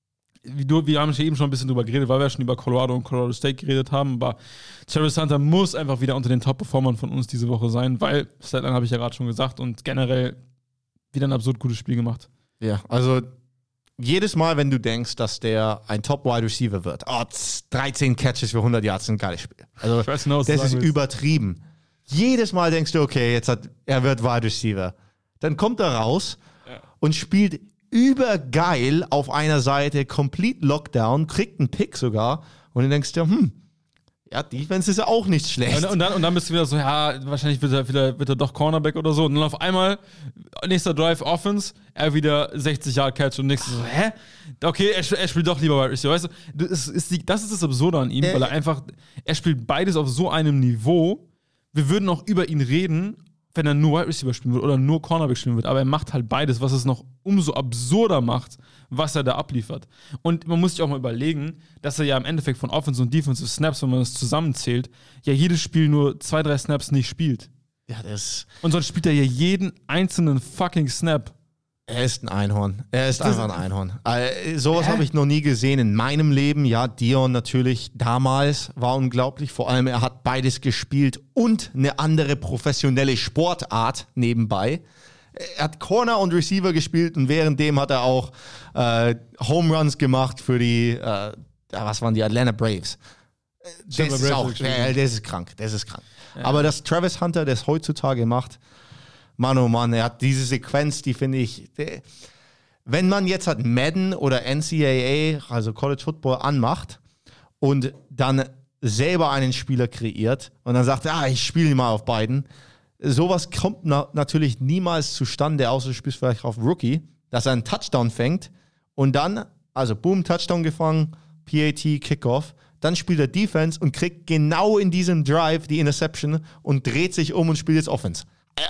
wie du, wir haben eben schon ein bisschen drüber geredet, weil wir schon über Colorado und Colorado State geredet haben, aber Travis Hunter muss einfach wieder unter den Top-Performern von uns diese Woche sein, weil, Statline habe ich ja gerade schon gesagt, und generell wieder ein absurd gutes Spiel gemacht. Ja, also jedes Mal, wenn du denkst, dass der ein Top-Wide-Receiver wird, oh, dreizehn Catches für hundert Yards, ein geiles Spiel. Also ich weiß genau, was das du sagen ist willst. übertrieben. Jedes Mal denkst du, okay, jetzt hat, er wird Wide-Receiver. Dann kommt er raus Ja. und spielt übergeil auf einer Seite, complete Lockdown, kriegt einen Pick sogar und dann denkst du, hm, ja, Defense ist ja auch nicht schlecht. Und, und, dann, und dann bist du wieder so, ja, wahrscheinlich wird er, wieder, wird er doch Cornerback oder so. Und dann auf einmal, nächster Drive Offense, er wieder sechzig Yard Catch und nächstes so, hä? Okay, er, er spielt doch lieber Wide Receiver. Weißt du, das ist, die, das ist das Absurde an ihm, Äh. weil er einfach, er spielt beides auf so einem Niveau. Wir würden auch über ihn reden, wenn er nur Wide Receiver spielen würde oder nur Cornerback spielen würde. Aber er macht halt beides, was es noch umso absurder macht, was er da abliefert. Und man muss sich auch mal überlegen, dass er ja im Endeffekt von Offense und Defensive Snaps, wenn man das zusammenzählt, ja jedes Spiel nur zwei, drei Snaps nicht spielt. Ja, das, Und sonst spielt er ja jeden einzelnen fucking Snap. er ist ein Einhorn. Er ist Das- einfach ein Einhorn. Äh, sowas Hä? habe ich noch nie gesehen in meinem Leben. Ja, Dion natürlich damals war unglaublich. Vor allem, er hat beides gespielt und eine andere professionelle Sportart nebenbei. Er hat Corner und Receiver gespielt und währenddem hat er auch äh, Home Runs gemacht für die, äh, was waren die, Atlanta Braves. Das Atlanta ist, Braves auch, gespielt. äh, das ist krank, das ist krank. Aber dass Travis Hunter das heutzutage macht, Mann, oh Mann, er hat diese Sequenz, die finde ich, der, wenn man jetzt halt Madden oder N C A A, also College Football, anmacht und dann selber einen Spieler kreiert und dann sagt, ah, ich spiele mal auf beiden, sowas kommt na- natürlich niemals zustande, außer du spielst vielleicht auf Rookie, dass er einen Touchdown fängt und dann, also boom, Touchdown gefangen, P A T, Kickoff, dann spielt er Defense und kriegt genau in diesem Drive die Interception und dreht sich um und spielt jetzt Offense. Äh,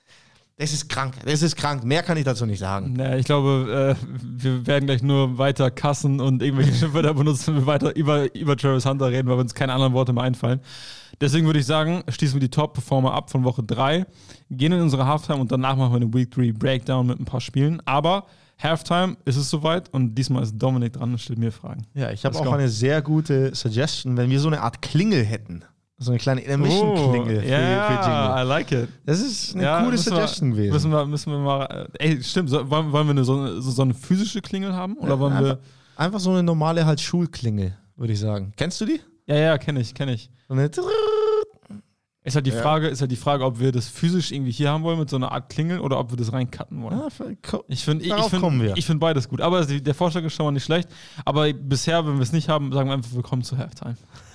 Das ist krank, das ist krank. Mehr kann ich dazu nicht sagen. Naja, ich glaube, äh, wir werden gleich nur weiter kassen und irgendwelche Schimpfwörter benutzen, wenn wir weiter über, über Travis Hunter reden, weil uns keine anderen Worte mehr einfallen. Deswegen würde ich sagen, schließen wir die Top-Performer ab von Woche drei, gehen in unsere Halftime und danach machen wir eine Week drei Breakdown mit ein paar Spielen. Aber Halftime ist es soweit und diesmal ist Dominik dran und stellt mir Fragen. Ja, ich habe Let's auch go. eine sehr gute Suggestion, wenn wir so eine Art Klingel hätten. So eine kleine Intermission-Klingel für, ja, für Jingle. I like it. Das ist eine Ja, coole müssen Suggestion wir, gewesen. Müssen wir, müssen wir mal. äh, Ey, stimmt. So, wollen, wollen wir eine, so, so, so eine physische Klingel haben? Oder wollen einfach, wir. einfach so eine normale halt Schulklingel, würde ich sagen. Kennst du die? Ja, ja, kenne ich, kenne ich. So eine Ist halt die Ja. Frage, ist halt die Frage, ob wir das physisch irgendwie hier haben wollen mit so einer Art Klingel oder ob wir das reincutten wollen. Ja, vielleicht ko- Ich finde ich, ich Darauf kommen wir. find, ich find beides gut. Aber die, der Vorschlag ist schon mal nicht schlecht. Aber bisher, wenn wir es nicht haben, sagen wir einfach willkommen zu Halftime.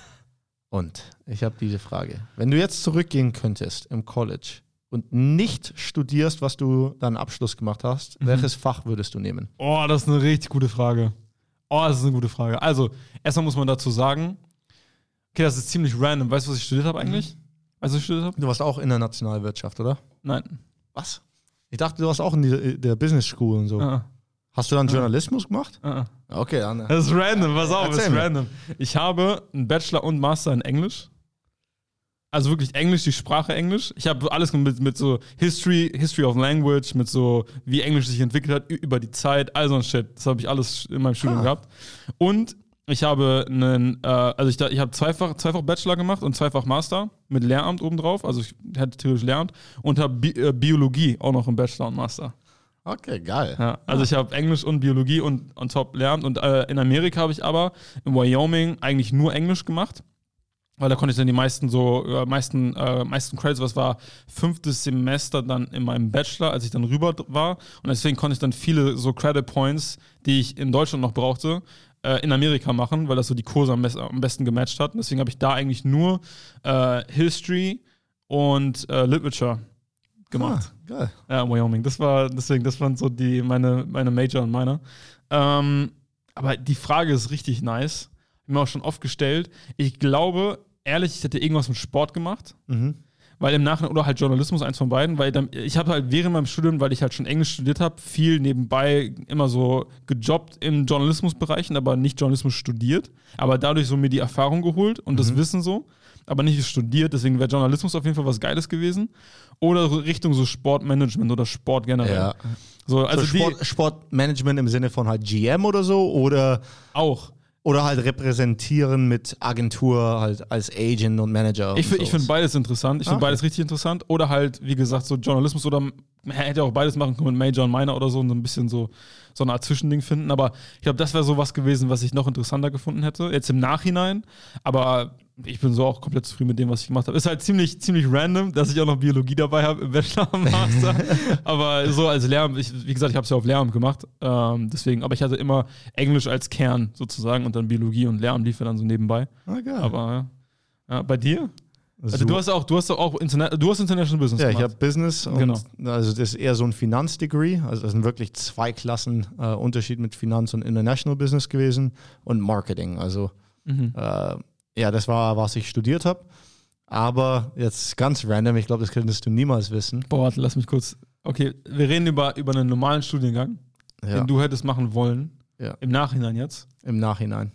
Und ich habe diese Frage. Wenn du jetzt zurückgehen könntest im College und nicht studierst, was du deinen Abschluss gemacht hast, Mhm. welches Fach würdest du nehmen? Oh, das ist eine richtig gute Frage. Oh, das ist eine gute Frage. Also, erstmal muss man dazu sagen, okay, das ist ziemlich random. Weißt du, was ich studiert habe eigentlich? Weißt du, was ich studiert habe? Du warst auch internationale Wirtschaft, oder? Nein. Was? Ich dachte, du warst auch in die, der Business School und so. Ah, Hast du dann Journalismus gemacht? ah, ah. Okay, dann. äh, Das ist random, pass auf, das Erzähl ist mir. random. Ich habe einen Bachelor und Master in Englisch. Also wirklich Englisch, die Sprache Englisch. Ich habe alles mit, mit so History, History of Language, mit so, wie Englisch sich entwickelt hat ü- über die Zeit, all so ein Shit. Das habe ich alles in meinem Studium Ah. gehabt. Und ich habe einen, äh, also ich, da- ich habe zweifach, zweifach Bachelor gemacht und zweifach Master mit Lehramt obendrauf. Also ich hätte theoretisch Lehramt und habe Bi äh, Biologie auch noch im Bachelor und Master. Okay, geil. Ja, also ich habe Englisch und Biologie und on top lernt. Und äh, in Amerika habe ich aber in Wyoming eigentlich nur Englisch gemacht. Weil da konnte ich dann die meisten so, äh, meisten, äh, meisten Credits, was war fünftes Semester dann in meinem Bachelor, als ich dann rüber d- war. Und deswegen konnte ich dann viele so Credit Points, die ich in Deutschland noch brauchte, äh, in Amerika machen, weil das so die Kurse am, best am besten gematcht hat. Und deswegen habe ich da eigentlich nur äh, History und äh, Literature gemacht. Ah, geil. Ja, in Wyoming. Das war, deswegen, das waren so die, meine, meine Major und meiner. Ähm, aber die Frage ist richtig nice. Hab ich mir auch schon oft gestellt. Ich glaube, ehrlich, ich hätte irgendwas mit Sport gemacht. Mhm. Weil im Nachhinein, oder halt Journalismus, eins von beiden, weil dann, ich habe halt während meinem Studium, weil ich halt schon Englisch studiert habe, viel nebenbei immer so gejobbt in Journalismusbereichen, aber nicht Journalismus studiert. Aber dadurch so mir die Erfahrung geholt und das Wissen so, aber nicht studiert. Deswegen wäre Journalismus auf jeden Fall was Geiles gewesen. Oder so Richtung so Sportmanagement oder Sport generell. Ja. So, also so Sport, die Sportmanagement im Sinne von halt G M oder so oder, auch. oder halt repräsentieren mit Agentur halt als Agent und Manager. Ich, und fi- ich sowas. finde beides interessant. Ich finde Ah, okay. beides richtig interessant. Oder halt, wie gesagt, so Journalismus oder man hätte auch beides machen können mit Major und Minor oder so und so ein bisschen so, so eine Art Zwischending finden. Aber ich glaube, das wäre so was gewesen, was ich noch interessanter gefunden hätte. Jetzt im Nachhinein. Aber ich bin so auch komplett zufrieden mit dem, was ich gemacht habe. Ist halt ziemlich, ziemlich random, dass ich auch noch Biologie dabei habe im Bachelor und Master. Aber so als Lehramt, ich, wie gesagt, ich habe es ja auf Lehramt gemacht. Ähm, deswegen, aber ich hatte immer Englisch als Kern sozusagen und dann Biologie und Lehramt lief ja dann so nebenbei. Ah, geil. Aber ja. Ja, bei dir? Also So- du hast auch, du hast auch Interna du hast International Business Ja, ich gemacht. habe Business und Genau. also das ist eher so ein Finanzdegree. Also das sind wirklich zwei Klassen äh, Unterschied mit Finanz und International Business gewesen und Marketing. Also Mhm. äh, ja, das war, was ich studiert habe. Aber jetzt ganz random, ich glaube, das könntest du niemals wissen. Boah, warte, lass mich kurz. Okay, wir reden über, über einen normalen Studiengang, Ja, den du hättest machen wollen. Ja. Im Nachhinein jetzt. im Nachhinein.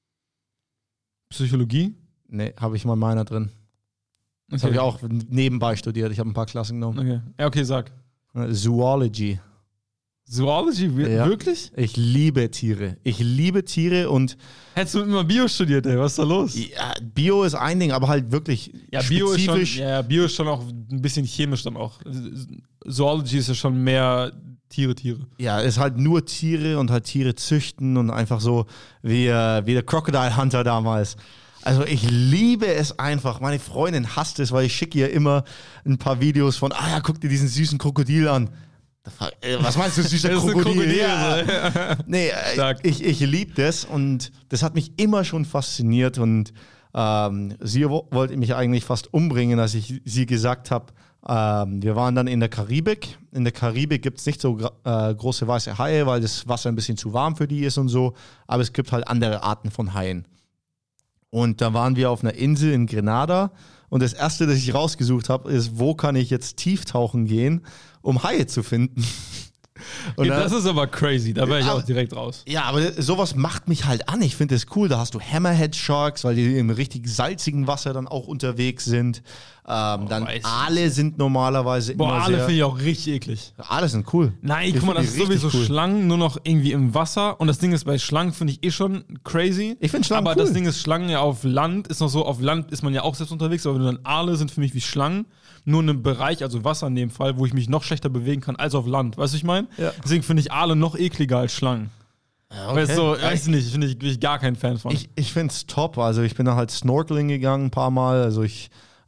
Psychologie. Nee, habe ich mal meiner drin. Das habe ich auch nebenbei studiert. Ich habe ein paar Klassen genommen. Okay. Ja, okay, sag. Äh, Zoology. Zoology, wir- Ja. wirklich? Ich liebe Tiere. Ich liebe Tiere und Hättest du immer Bio studiert, ey? Was ist da los? ja, Bio ist ein Ding, aber halt wirklich Ja, Bio ist, schon, spezifisch. ja, ja, Bio ist schon auch ein bisschen chemisch dann auch. Zoology ist ja schon mehr Tiere, Tiere. Ja, ist halt nur Tiere und halt Tiere züchten und einfach so wie, äh, wie der Crocodile Hunter damals. Also ich liebe es einfach. Meine Freundin hasst es, weil ich schicke ihr immer ein paar Videos von, ah ja, guck dir diesen süßen Krokodil an. Da frag- äh, Was meinst du, süßer Das ist ein Krokodil? Krokodil, Ja. Nee, äh, Stark. ich, ich liebe das und das hat mich immer schon fasziniert und ähm, sie wo- wollte mich eigentlich fast umbringen, als ich sie gesagt habe, ähm, wir waren dann in der Karibik. In der Karibik gibt es nicht so gra- äh, große weiße Haie, weil das Wasser ein bisschen zu warm für die ist und so, aber es gibt halt andere Arten von Haien. Und da waren wir auf einer Insel in Grenada und das erste, das ich rausgesucht habe, ist, wo kann ich jetzt tieftauchen gehen, um Haie zu finden. Und Ja, dann- das ist aber crazy, da wäre ich Aber- auch direkt raus. ja, aber sowas macht mich halt an. Ich finde es cool. Da hast du Hammerhead Sharks, weil die im richtig salzigen Wasser dann auch unterwegs sind. Ähm, dann weiß Aale sind normalerweise Boah, immer alle sehr... finde ich auch richtig eklig. Aale sind cool. Nein, Ich guck mal, find das die ist sowieso richtig cool. Schlangen nur noch irgendwie im Wasser. Und das Ding ist, bei Schlangen finde ich eh schon crazy. Ich find Schlangen Aber cool. das Ding ist, Schlangen ja auf Land ist noch so, auf Land ist man ja auch selbst unterwegs, aber wenn du dann Aale sind für mich wie Schlangen. Nur in einem Bereich, also Wasser in dem Fall, wo ich mich noch schlechter bewegen kann als auf Land. Weißt du, was ich meine? Ja. Deswegen finde ich Aale noch ekliger als Schlangen. Ja, Weißt du, so, Ja, weiß ich nicht, finde ich, bin ich gar kein Fan von. Ich, ich finde es top. Also ich bin da halt Snorkeling gegangen ein paar Mal. Also ich,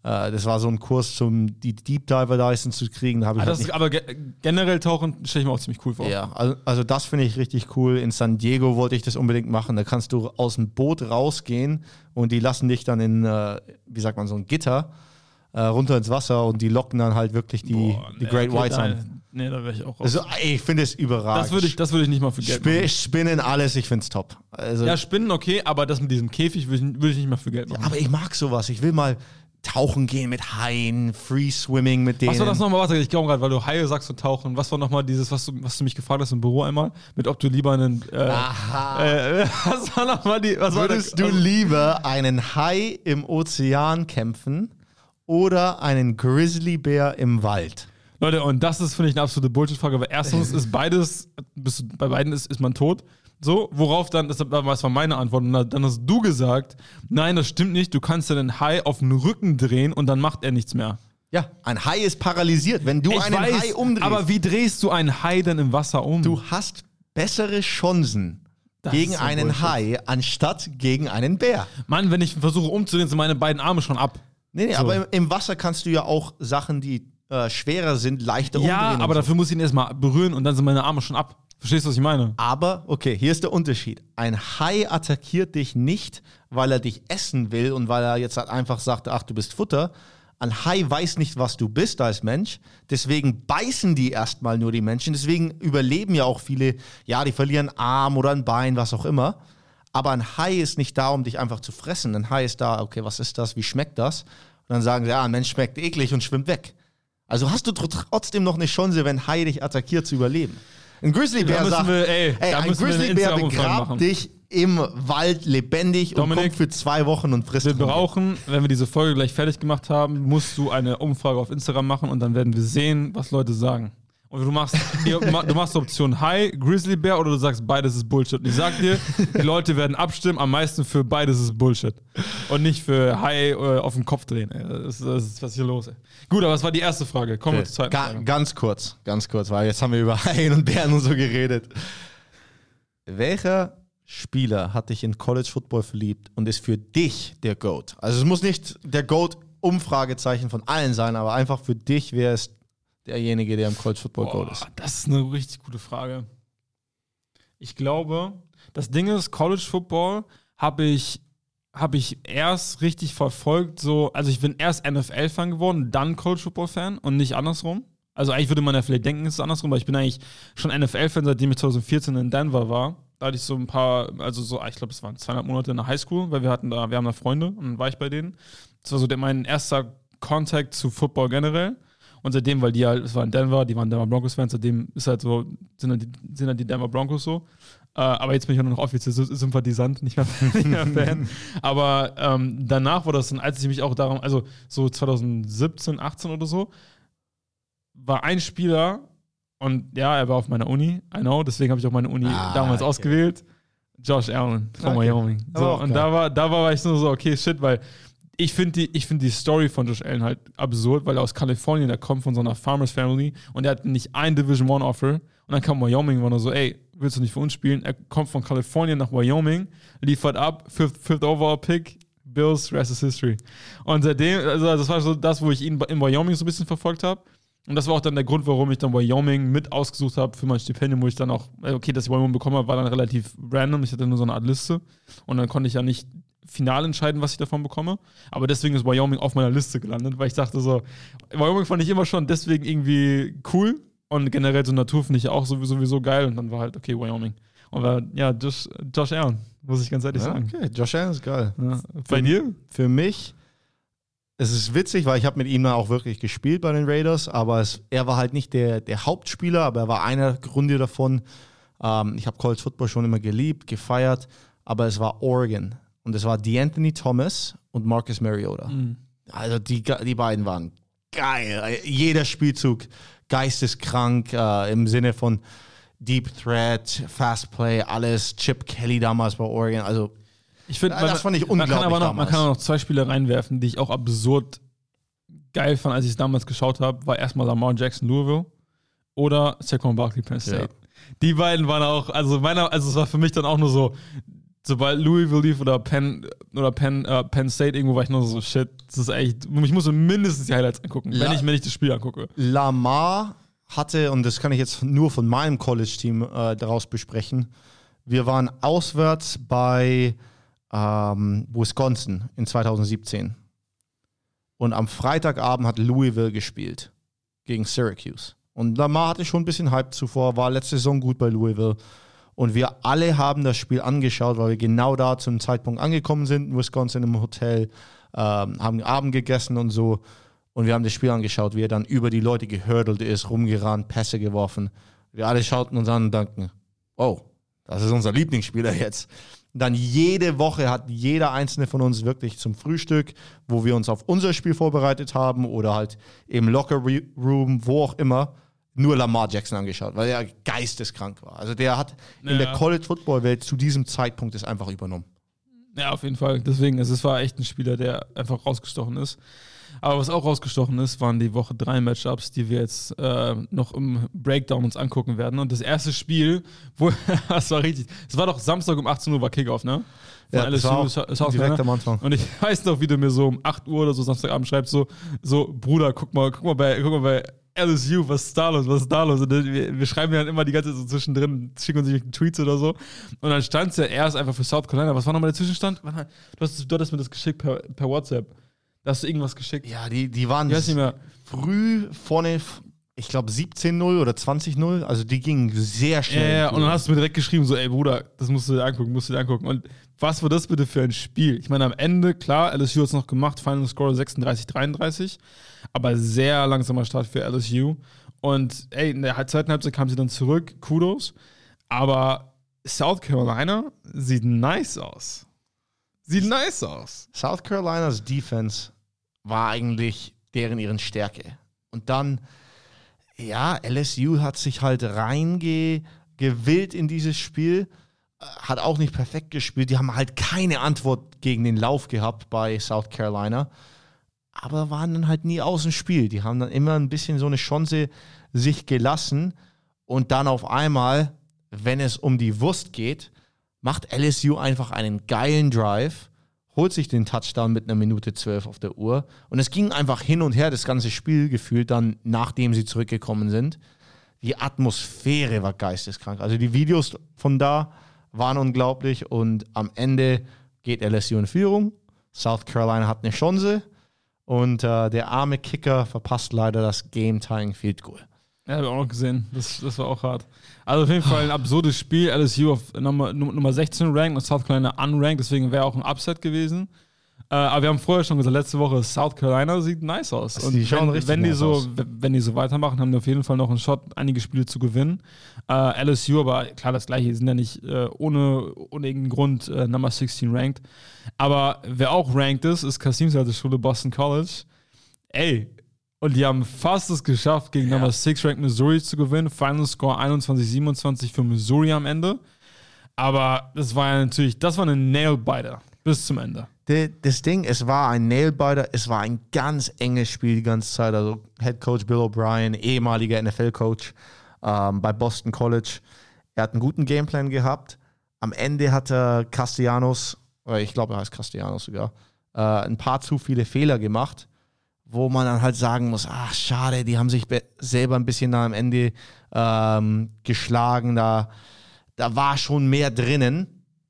Äh, das war so ein Kurs, um die Deep Diver License zu kriegen. Da hab ich Ah, halt das nicht ist, aber ge generell tauchen stelle ich mir auch ziemlich cool vor. Ja, also, also das finde ich richtig cool. In San Diego wollte ich das unbedingt machen. Da kannst du aus dem Boot rausgehen und die lassen dich dann in, äh, wie sagt man, so ein Gitter äh, runter ins Wasser und die locken dann halt wirklich die, Boah, die nee, Great okay, Whites da, an. Nee, da wäre ich auch raus. Also, ey, ich finde es überragend. Das würde ich, das würd ich nicht mal für Geld Sp machen. Spinnen, alles, ich finde es top. Also, Ja, Spinnen okay, aber das mit diesem Käfig würde ich, würd ich nicht mal für Geld machen. aber ich mag sowas. Ich will mal tauchen gehen mit Haien, Free Swimming mit denen. Was war das nochmal? Warte, ich glaube gerade, weil du Haie sagst und tauchen. Was war nochmal dieses, was du, was du mich gefragt hast im Büro einmal? Mit ob du lieber einen. Äh, Aha. Äh, was war nochmal die. Was Würdest war du lieber einen Hai im Ozean kämpfen oder einen Grizzlybär im Wald? Leute, und das ist, finde ich, eine absolute Bullshit-Frage, weil erstens ist beides, bist du, bei beiden ist, ist man tot. So, worauf dann, das war meine Antwort, und dann hast du gesagt, nein, das stimmt nicht, du kannst ja den Hai auf den Rücken drehen und dann macht er nichts mehr. Ja, ein Hai ist paralysiert. Wenn du Ich einen weiß, Hai umdrehst, aber wie drehst du einen Hai denn im Wasser um? du hast bessere Chancen Das gegen ist so einen Bullshit. Hai anstatt gegen einen Bär. Mann, wenn ich versuche umzudrehen, sind meine beiden Arme schon ab. Nee, nee, So. aber im, im Wasser kannst du ja auch Sachen, die äh, schwerer sind, leichter Ja, umdrehen. und aber so. dafür muss ich ihn erstmal berühren und dann sind meine Arme schon ab. Verstehst du, was ich meine? Aber, okay, hier ist der Unterschied. Ein Hai attackiert dich nicht, weil er dich essen will und weil er jetzt halt einfach sagt, ach, du bist Futter. Ein Hai weiß nicht, was du bist als Mensch. Deswegen beißen die erstmal nur die Menschen. Deswegen überleben ja auch viele, ja, die verlieren einen Arm oder ein Bein, was auch immer. Aber ein Hai ist nicht da, um dich einfach zu fressen. Ein Hai ist da, okay, was ist das, wie schmeckt das? Und dann sagen sie, ja, ein Mensch schmeckt eklig und schwimmt weg. Also hast du tr- trotzdem noch eine Chance, wenn Hai dich attackiert, zu überleben. Ein Grizzlybär Da müssen sagt, wir- ey, ey, da ein müssen wir eine Grizzlybär Instagram-Umfrage begrabt machen. dich im Wald lebendig Dominik, und kommt für zwei Wochen und frisst Wir von dir. brauchen, wenn wir diese Folge gleich fertig gemacht haben, musst du eine Umfrage auf Instagram machen und dann werden wir sehen, was Leute sagen. Und du machst, du machst Option Hai, Grizzlybär oder du sagst, beides ist Bullshit. Und ich sag dir, die Leute werden abstimmen, am meisten für beides ist Bullshit. Und nicht für Hai äh, auf den Kopf drehen. Ey. Das, ist, das ist was hier los. Ey. Gut, aber das war die erste Frage. Kommen wir zur zweiten Ga Frage. ganz kurz, ganz kurz, weil jetzt haben wir über Haien und Bären und so geredet. Welcher Spieler hat dich in College Football verliebt und ist für dich der GOAT? Also es muss nicht der GOAT Umfragezeichen von allen sein, aber einfach für dich, wer ist derjenige, der im College Football GOAT ist? Boah, das ist eine richtig gute Frage. Ich glaube, das Ding ist, College Football habe ich, hab ich erst richtig verfolgt, so, also ich bin erst N F L-Fan geworden, dann College Football-Fan und nicht andersrum. Also eigentlich würde man ja vielleicht denken, es ist andersrum, aber ich bin eigentlich schon N F L-Fan, seitdem ich zwanzig vierzehn in Denver war. Da hatte ich so ein paar, also so, ich glaube, es waren zweieinhalb Monate in der Highschool, weil wir hatten da, wir haben da Freunde und dann war ich bei denen. Das war so der, mein erster Kontakt zu Football generell. Und seitdem, weil die halt, es war in Denver, die waren Denver Broncos-Fans, seitdem ist halt so, sind halt die, sind halt die Denver Broncos so. Äh, aber jetzt bin ich ja nur noch offiziell Sympathisant, nicht mehr, nicht mehr Fan. Aber ähm, danach war das dann, als ich mich auch darum, also so zwanzig siebzehn, achtzehn oder so, war ein Spieler, und ja, er war auf meiner Uni, I know, deswegen habe ich auch meine Uni Ah, damals okay. ausgewählt. Josh Allen von Okay. Wyoming. So, Aber auch und geil. da war, da war ich nur so, okay, shit, weil ich finde die, ich find die Story von Josh Allen halt absurd, weil er aus Kalifornien, der kommt von so einer Farmers Family und er hat nicht ein Division One Offer. Und dann kam Wyoming und war nur so, ey, willst du nicht für uns spielen? Er kommt von Kalifornien nach Wyoming, liefert ab, fifth, fifth Overall Pick, Bills, rest is history. Und seitdem, also das war so das, wo ich ihn in Wyoming so ein bisschen verfolgt habe. Und das war auch dann der Grund, warum ich dann Wyoming mit ausgesucht habe für mein Stipendium, wo ich dann auch, okay, dass ich Wyoming bekommen habe, war dann relativ random. Ich hatte nur so eine Art Liste. Und dann konnte ich ja nicht final entscheiden, was ich davon bekomme. Aber deswegen ist Wyoming auf meiner Liste gelandet, weil ich dachte so, Wyoming fand ich immer schon deswegen irgendwie cool. Und generell so Natur finde ich ja auch sowieso, sowieso geil. Und dann war halt, okay, Wyoming. Und war, ja, Josh, Josh Allen, muss ich ganz ehrlich Ja, sagen. okay, Josh Allen ist geil. Ja. Bei dir? Für mich, es ist witzig, weil ich habe mit ihm dann auch wirklich gespielt bei den Raiders, aber es, er war halt nicht der, der Hauptspieler, aber er war einer Gründe davon. Ähm, ich habe College Football schon immer geliebt, gefeiert, aber es war Oregon und es war DeAnthony Thomas und Marcus Mariota. Mhm. Also die, die beiden waren geil. Jeder Spielzug geisteskrank äh, im Sinne von Deep Threat, Fast Play, alles. Chip Kelly damals bei Oregon, also Ich finde, Ja, das fand ich man kann unglaublich aber noch, man damals. kann auch noch zwei Spiele reinwerfen, die ich auch absurd geil fand, als ich es damals geschaut habe, war erstmal Lamar Jackson Louisville oder Saquon Barkley Penn State. Ja. Die beiden waren auch, also meiner, also es war für mich dann auch nur so sobald Louisville lief oder Penn oder Penn, äh, Penn State irgendwo, war ich nur so, shit, das ist echt, ich muss mindestens die Highlights angucken, La- wenn ich mir nicht das Spiel angucke. Lamar hatte, und das kann ich jetzt nur von meinem College-Team äh, daraus besprechen, wir waren auswärts bei ähm, Wisconsin in zwanzig siebzehn. Und am Freitagabend hat Louisville gespielt gegen Syracuse. Und Lamar hatte schon ein bisschen Hype zuvor, war letzte Saison gut bei Louisville. Und wir alle haben das Spiel angeschaut, weil wir genau da zum Zeitpunkt angekommen sind in Wisconsin im Hotel, ähm, haben Abend gegessen und so. Und wir haben das Spiel angeschaut, wie er dann über die Leute gehurdelt ist, rumgerannt, Pässe geworfen. Wir alle schauten uns an und dachten, oh, das ist unser Lieblingsspieler jetzt. Dann jede Woche hat jeder einzelne von uns wirklich zum Frühstück, wo wir uns auf unser Spiel vorbereitet haben oder halt im Locker Room, wo auch immer, nur Lamar Jackson angeschaut, weil er geisteskrank war. Also der hat in ja. der College-Football-Welt zu diesem Zeitpunkt es einfach übernommen. Ja, auf jeden Fall. Deswegen, also es war echt ein Spieler, der einfach rausgestochen ist. Aber was auch rausgestochen ist, waren die Woche drei Matchups, die wir jetzt äh, noch im Breakdown uns angucken werden. Und das erste Spiel, wo das war richtig, es war doch Samstag um achtzehn Uhr war Kickoff, ne? Von ja, das war auch direkt am Anfang. Und ich weiß noch, wie du mir so um acht Uhr oder so Samstagabend schreibst, so, so Bruder, guck mal, guck mal bei, guck mal bei L S U, was ist da los, was ist da los? Und wir, wir schreiben ja dann immer die ganze Zeit so zwischendrin, schicken uns Tweets oder so. Und dann stand es ja erst einfach für South Carolina. Was war nochmal der Zwischenstand? Du hast, du hattest mir das geschickt per, per WhatsApp. Da hast du irgendwas geschickt. Ja, die, die waren nicht mehr. früh vorne, ich glaube siebzehn null oder zwanzig null. Also die gingen sehr schnell. Ja, ja, und dann hast du mir direkt geschrieben, so, ey Bruder, das musst du dir angucken, musst du dir angucken. Und was war das bitte für ein Spiel? Ich meine, am Ende, klar, L S U hat es noch gemacht, Final Score sechsunddreißig dreiunddreißig, aber sehr langsamer Start für L S U. Und ey, in der zweiten Halbzeit kam sie dann zurück, Kudos. Aber South Carolina sieht nice aus. Sieht nice aus. South Carolinas Defense war eigentlich deren ihren Stärke. Und dann, ja, L S U hat sich halt reingewillt in dieses Spiel, hat auch nicht perfekt gespielt. Die haben halt keine Antwort gegen den Lauf gehabt bei South Carolina, aber waren dann halt nie aus dem Spiel. Die haben dann immer ein bisschen so eine Chance sich gelassen und dann auf einmal, wenn es um die Wurst geht, macht L S U einfach einen geilen Drive, holt sich den Touchdown mit einer Minute zwölf auf der Uhr und es ging einfach hin und her, das ganze Spiel gefühlt dann, nachdem sie zurückgekommen sind. Die Atmosphäre war geisteskrank. Also die Videos von da waren unglaublich und am Ende geht L S U in Führung. South Carolina hat eine Chance und äh, der arme Kicker verpasst leider das Game-Tying Field Goal. Ja, habe ich auch noch gesehen. Das, das war auch hart. Also auf jeden Fall ein absurdes Spiel. L S U auf Nummer, Nummer sechzehn ranked und South Carolina unranked, deswegen wäre auch ein Upset gewesen. Äh, aber wir haben vorher schon gesagt, letzte Woche South Carolina sieht nice aus. Also die und schauen wenn, richtig wenn die nice so, aus. Wenn die so weitermachen, haben die auf jeden Fall noch einen Shot, einige Spiele zu gewinnen. Äh, L S U, aber klar, das Gleiche, die sind ja nicht äh, ohne, ohne irgendeinen Grund äh, Nummer sechzehn ranked. Aber wer auch ranked ist, ist Kasims alte Schule, Boston College. Ey, und die haben fast es geschafft, gegen ja. Nummer sechs ranked Missouri zu gewinnen. Final Score einundzwanzig siebenundzwanzig für Missouri am Ende. Aber das war ja natürlich, das war eine Nailbiter bis zum Ende. Das Ding, es war ein Nailbiter, es war ein ganz enges Spiel die ganze Zeit. Also Head Coach Bill O'Brien, ehemaliger N F L-Coach ähm, bei Boston College. Er hat einen guten Gameplan gehabt. Am Ende hat er Castellanos, oder ich glaube, er heißt Castellanos sogar, äh, ein paar zu viele Fehler gemacht, wo man dann halt sagen muss, ach schade, die haben sich be- selber ein bisschen da am Ende ähm, geschlagen. Da, da war schon mehr drinnen.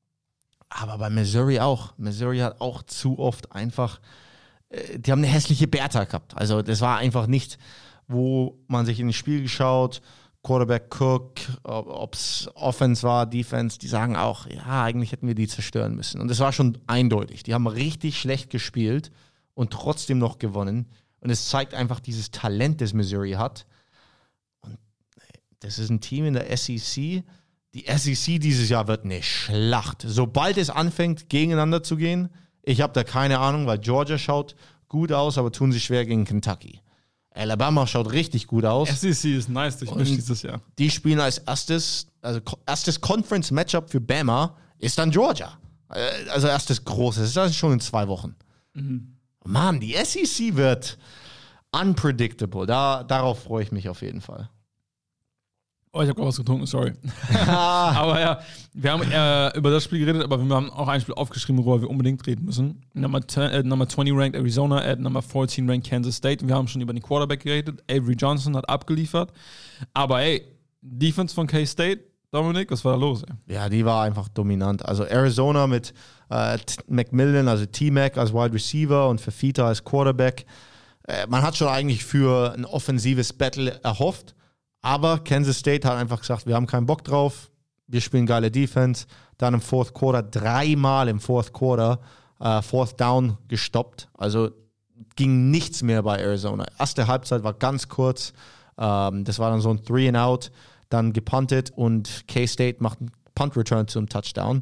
Aber bei Missouri auch. Missouri hat auch zu oft einfach, äh, die haben eine hässliche Bertha gehabt. Also das war einfach nicht, wo man sich in das Spiel geschaut, Quarterback Cook, ob es Offense war, Defense, die sagen auch, ja, eigentlich hätten wir die zerstören müssen. Und das war schon eindeutig. Die haben richtig schlecht gespielt und trotzdem noch gewonnen. Und es zeigt einfach dieses Talent, das Missouri hat. Und das ist ein Team in der S E C. Die S E C dieses Jahr wird eine Schlacht. Sobald es anfängt, gegeneinander zu gehen, ich habe da keine Ahnung, weil Georgia schaut gut aus, aber tun sich schwer gegen Kentucky. Alabama schaut richtig gut aus. S E C ist nice durchmischt dieses Jahr. Die spielen als erstes, also erstes Conference-Matchup für Bama ist dann Georgia. Also erstes großes, das ist schon in zwei Wochen. Mhm. Mann, die S E C wird unpredictable. Da, darauf freue ich mich auf jeden Fall. Oh, ich habe gerade was getrunken, sorry. Aber ja, wir haben äh, über das Spiel geredet, aber wir haben auch ein Spiel aufgeschrieben, worüber wir unbedingt reden müssen. Number, ten, äh, Number zwanzig ranked Arizona, at Number fourteen ranked Kansas State. Und wir haben schon über den Quarterback geredet. Avery Johnson hat abgeliefert. Aber ey, Defense von K-State, Dominik, was war da los? Ey? Ja, die war einfach dominant. Also Arizona mit äh, McMillan, also T-Mac als Wide Receiver und Fafita als Quarterback. Äh, man hat schon eigentlich für ein offensives Battle erhofft. Aber Kansas State hat einfach gesagt, wir haben keinen Bock drauf, wir spielen geile Defense. Dann im Fourth Quarter, dreimal im Fourth Quarter, äh, Fourth Down gestoppt. Also ging nichts mehr bei Arizona. Erste Halbzeit war ganz kurz, ähm, das war dann so ein Three and Out, dann gepuntet und K-State macht einen Punt-Return zum Touchdown.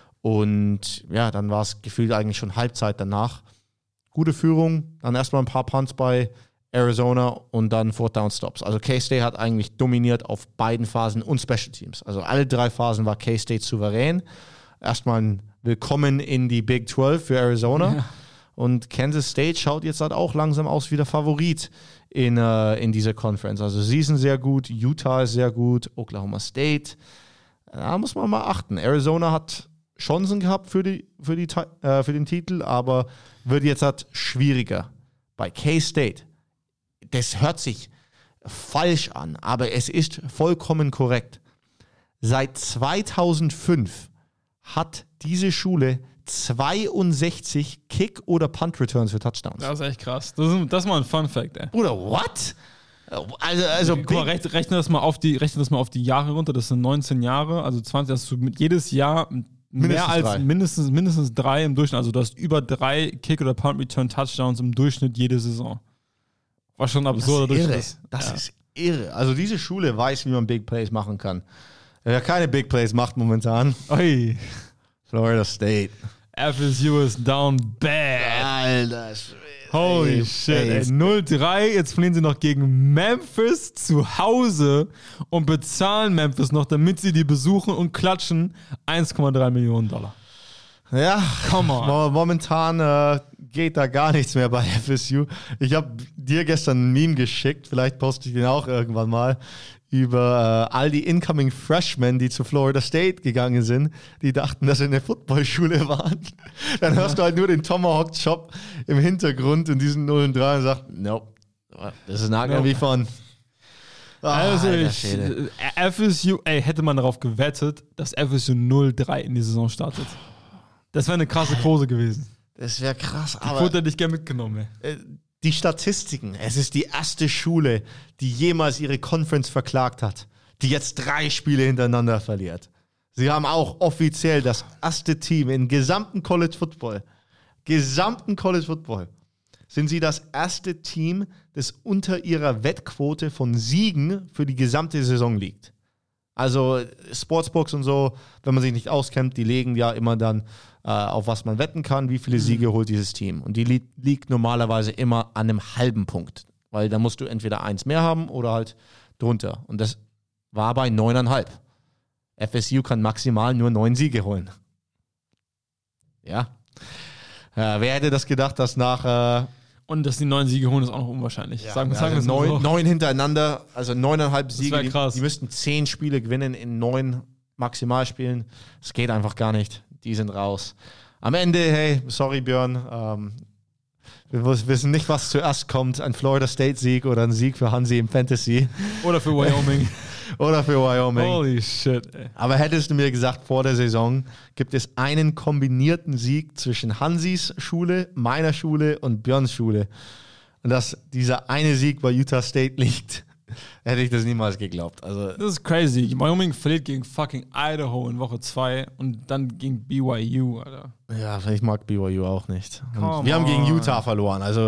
Und ja, dann war es gefühlt eigentlich schon Halbzeit danach. Gute Führung, dann erstmal ein paar Punts bei Arizona und dann Fourth Down Stops. Also K-State hat eigentlich dominiert auf beiden Phasen und Special Teams. Also alle drei Phasen war K-State souverän. Erstmal ein Willkommen in die Big zwölf für Arizona. Ja. Und Kansas State schaut jetzt halt auch langsam aus wie der Favorit in, uh, in dieser Conference. Also sie sind sehr gut, Utah ist sehr gut, Oklahoma State. Da muss man mal achten. Arizona hat Chancen gehabt für, die, für, die, äh, für den Titel, aber wird jetzt halt schwieriger. Bei K-State, das hört sich falsch an, aber es ist vollkommen korrekt. Seit zweitausendfünf hat diese Schule zweiundsechzig Kick- oder Punt-Returns für Touchdowns. Das ist echt krass. Das ist, das ist mal ein Fun-Fact, ey. Bruder, what? Also, also Guck mal, rechne, rechne, das mal auf die, rechne das mal auf die Jahre runter. Das sind neunzehn Jahre, also zwanzig, dass du mit jedes Jahr mehr mindestens als drei. mindestens, mindestens drei im Durchschnitt. Also du hast über drei Kick- oder Punt-Return-Touchdowns im Durchschnitt jede Saison. Was schon ein absurder das ist irre. Durchschnitt ist. Das ja. ist irre. Also diese Schule weiß, wie man Big Plays machen kann. Wer keine Big Plays macht momentan, Oi. Florida State. F S U is down bad. Alter. Holy ey, shit, ey. ey. null drei, jetzt fliehen sie noch gegen Memphis zu Hause und bezahlen Memphis noch, damit sie die besuchen und klatschen eins Komma drei Millionen Dollar. Ja, Come on. mo- momentan äh, geht da gar nichts mehr bei F S U. Ich habe dir gestern ein Meme geschickt, vielleicht poste ich den auch irgendwann mal, über äh, all die incoming Freshmen, die zu Florida State gegangen sind, die dachten, dass sie in der Footballschule waren. Dann hörst du halt nur den Tomahawk-Chop im Hintergrund und diesen null drei und sagst, nope, das ist nah Nope. wie von... Oh, Also alter ich, Schwede. äh, F S U, ey, hätte man darauf gewettet, dass F S U null drei in die Saison startet. Das wäre eine krasse Quote gewesen. Das wäre krass, Die aber... Quote hätte ich gerne mitgenommen, ey. äh, die Statistiken. Es ist die erste Schule, die jemals ihre Conference verklagt hat, die jetzt drei Spiele hintereinander verliert. Sie haben auch offiziell das erste Team im gesamten College Football, gesamten College Football, sind sie das erste Team, das unter ihrer Wettquote von Siegen für die gesamte Saison liegt. Also Sportsbooks und so, wenn man sich nicht auskennt, die legen ja immer dann äh, auf was man wetten kann, wie viele Siege holt dieses Team. Und die li- liegt normalerweise immer an einem halben Punkt, weil da musst du entweder eins mehr haben oder halt drunter. Und das war bei neuneinhalb. F S U kann maximal nur neun Siege holen. Ja. Äh, wer hätte das gedacht, dass nach... Äh, Und dass die neun Siege holen, ist auch noch unwahrscheinlich. Ja, sagen, also sagen wir es mal neun, so. neun hintereinander, also neuneinhalb Siege. wär Die, krass. die müssten zehn Spiele gewinnen in neun Maximalspielen. Das geht einfach gar nicht. Die sind raus. Am Ende, hey, sorry Björn, ähm, wir wissen nicht, was zuerst kommt. Ein Florida State-Sieg oder ein Sieg für Hansi im Fantasy. Oder für Wyoming. Oder für Wyoming. Holy shit, ey. Aber hättest du mir gesagt, vor der Saison gibt es einen kombinierten Sieg zwischen Hansis Schule, meiner Schule und Björns Schule. Und dass dieser eine Sieg bei Utah State liegt, hätte ich das niemals geglaubt. Also, Das ist crazy. Wyoming verliert gegen fucking Idaho in Woche zwei und dann gegen B Y U, Alter. ja, ich mag B Y U auch nicht. Und Come wir haben gegen on. Utah verloren. Also,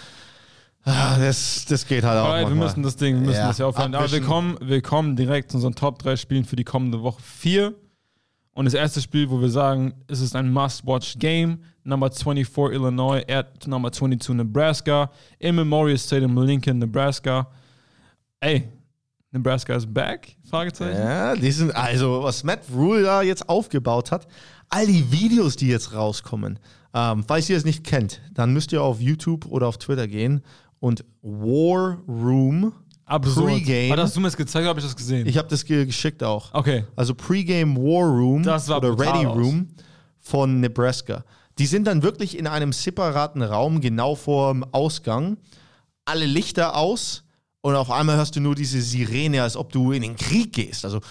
ah, das, das geht halt auch. Alright, wir manchmal. müssen das Ding, wir müssen Ja, das ja aufhören. Aber wir abwischen. kommen, wir kommen direkt zu unseren Top drei Spielen für die kommende Woche vier. Und das erste Spiel, wo wir sagen, es ist ein Must-Watch-Game. Number twenty-four Illinois at Number twenty-two Nebraska. Im Memorial Stadium Lincoln, Nebraska. Ey, Nebraska is back? Fragezeichen. Ja, die sind, also was Matt Rule da jetzt aufgebaut hat, all die Videos, die jetzt rauskommen, ähm, falls ihr es nicht kennt, dann müsst ihr auf YouTube oder auf Twitter gehen und War Room Absurd. Pre-Game. Aber hast du mir das gezeigt, habe ich das gesehen? Ich habe das ge geschickt auch. Okay. Also Pre-Game War Room Das war oder brutal Ready aus. Room von Nebraska. Die sind dann wirklich in einem separaten Raum, genau vor dem Ausgang. Alle Lichter aus und auf einmal hörst du nur diese Sirene, als ob du in den Krieg gehst. Also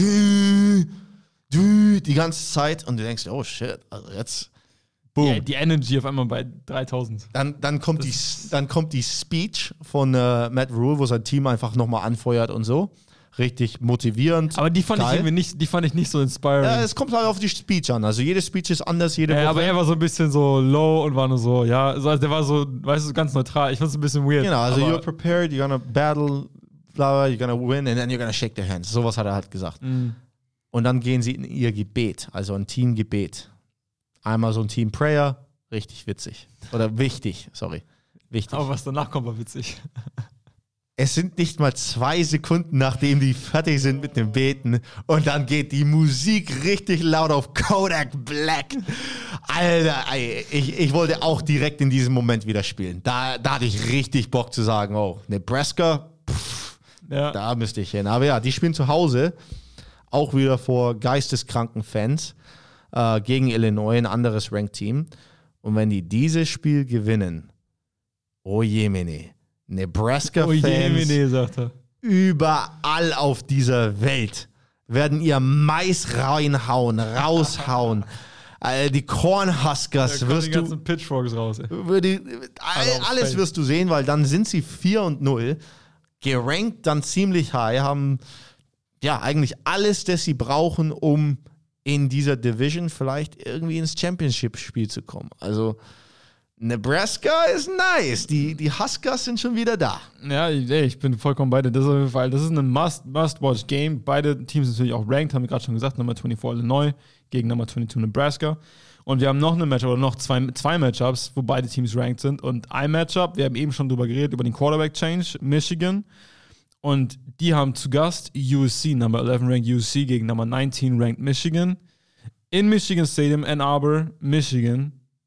dü, dü, die ganze Zeit und du denkst, oh shit, also jetzt boom. Die, die Energy auf einmal bei dreitausend. Dann, dann, kommt die, dann kommt die Speech von äh, Matt Rule, wo sein Team einfach nochmal anfeuert und so. Richtig motivierend. Aber die fand ich geil. irgendwie nicht, die fand ich nicht so inspiring. Ja, es kommt halt auf die Speech an. Also jede Speech ist anders, jede Ja, Woche. aber er war so ein bisschen so low und war nur so, ja, also der war so, weißt du, ganz neutral. Ich fand's ein bisschen weird. Genau, also aber, you're prepared, you're gonna battle, blah, blah, you're gonna win and then you're gonna shake their hands. Sowas hat er halt gesagt. Mhm. Und dann gehen sie in ihr Gebet, also ein Teamgebet. Einmal so ein Team Prayer, richtig witzig. Oder wichtig, sorry. Wichtig. Aber was danach kommt, war witzig. Es sind nicht mal zwei Sekunden, nachdem die fertig sind mit dem Beten und dann geht die Musik richtig laut auf Kodak Black. Alter, ey, ich, ich wollte auch direkt in diesem Moment wieder spielen. Da, da hatte ich richtig Bock zu sagen, oh, Nebraska, pff, Ja. da müsste ich hin. Aber ja, die spielen zu Hause, auch wieder vor geisteskranken Fans äh, gegen Illinois, ein anderes Ranked-Team. Und wenn die dieses Spiel gewinnen, oh jemine, Nebraska-Fans Oh je, Mene, sagt er. überall auf dieser Welt werden ihr Mais reinhauen, raushauen. Äh, die Cornhuskers Da kommen wirst die du, ganzen Pitchforks raus. Ey. würde, all, Alle aufs alles Feld. wirst du sehen, weil dann sind sie vier und null, gerankt dann ziemlich high, haben ja eigentlich alles, das sie brauchen, um in dieser Division vielleicht irgendwie ins Championship-Spiel zu kommen. Also Nebraska ist nice. Die, die Huskers sind schon wieder da. Ja, ey, ich bin vollkommen bei dir. Das ist auf jeden Fall, das ist ein Must, Must-Watch-Game. Beide Teams sind natürlich auch ranked, haben wir gerade schon gesagt. Nummer vierundzwanzig Illinois gegen Nummer zweiundzwanzig Nebraska. Und wir haben noch eine Matchup oder noch zwei, zwei Matchups, wo beide Teams ranked sind. Und ein Matchup, wir haben eben schon drüber geredet, über den Quarterback-Change, Michigan. Und die haben zu Gast U S C, Nummer elf ranked U S C gegen Nummer neunzehn ranked Michigan. In Michigan Stadium, Ann Arbor, Michigan.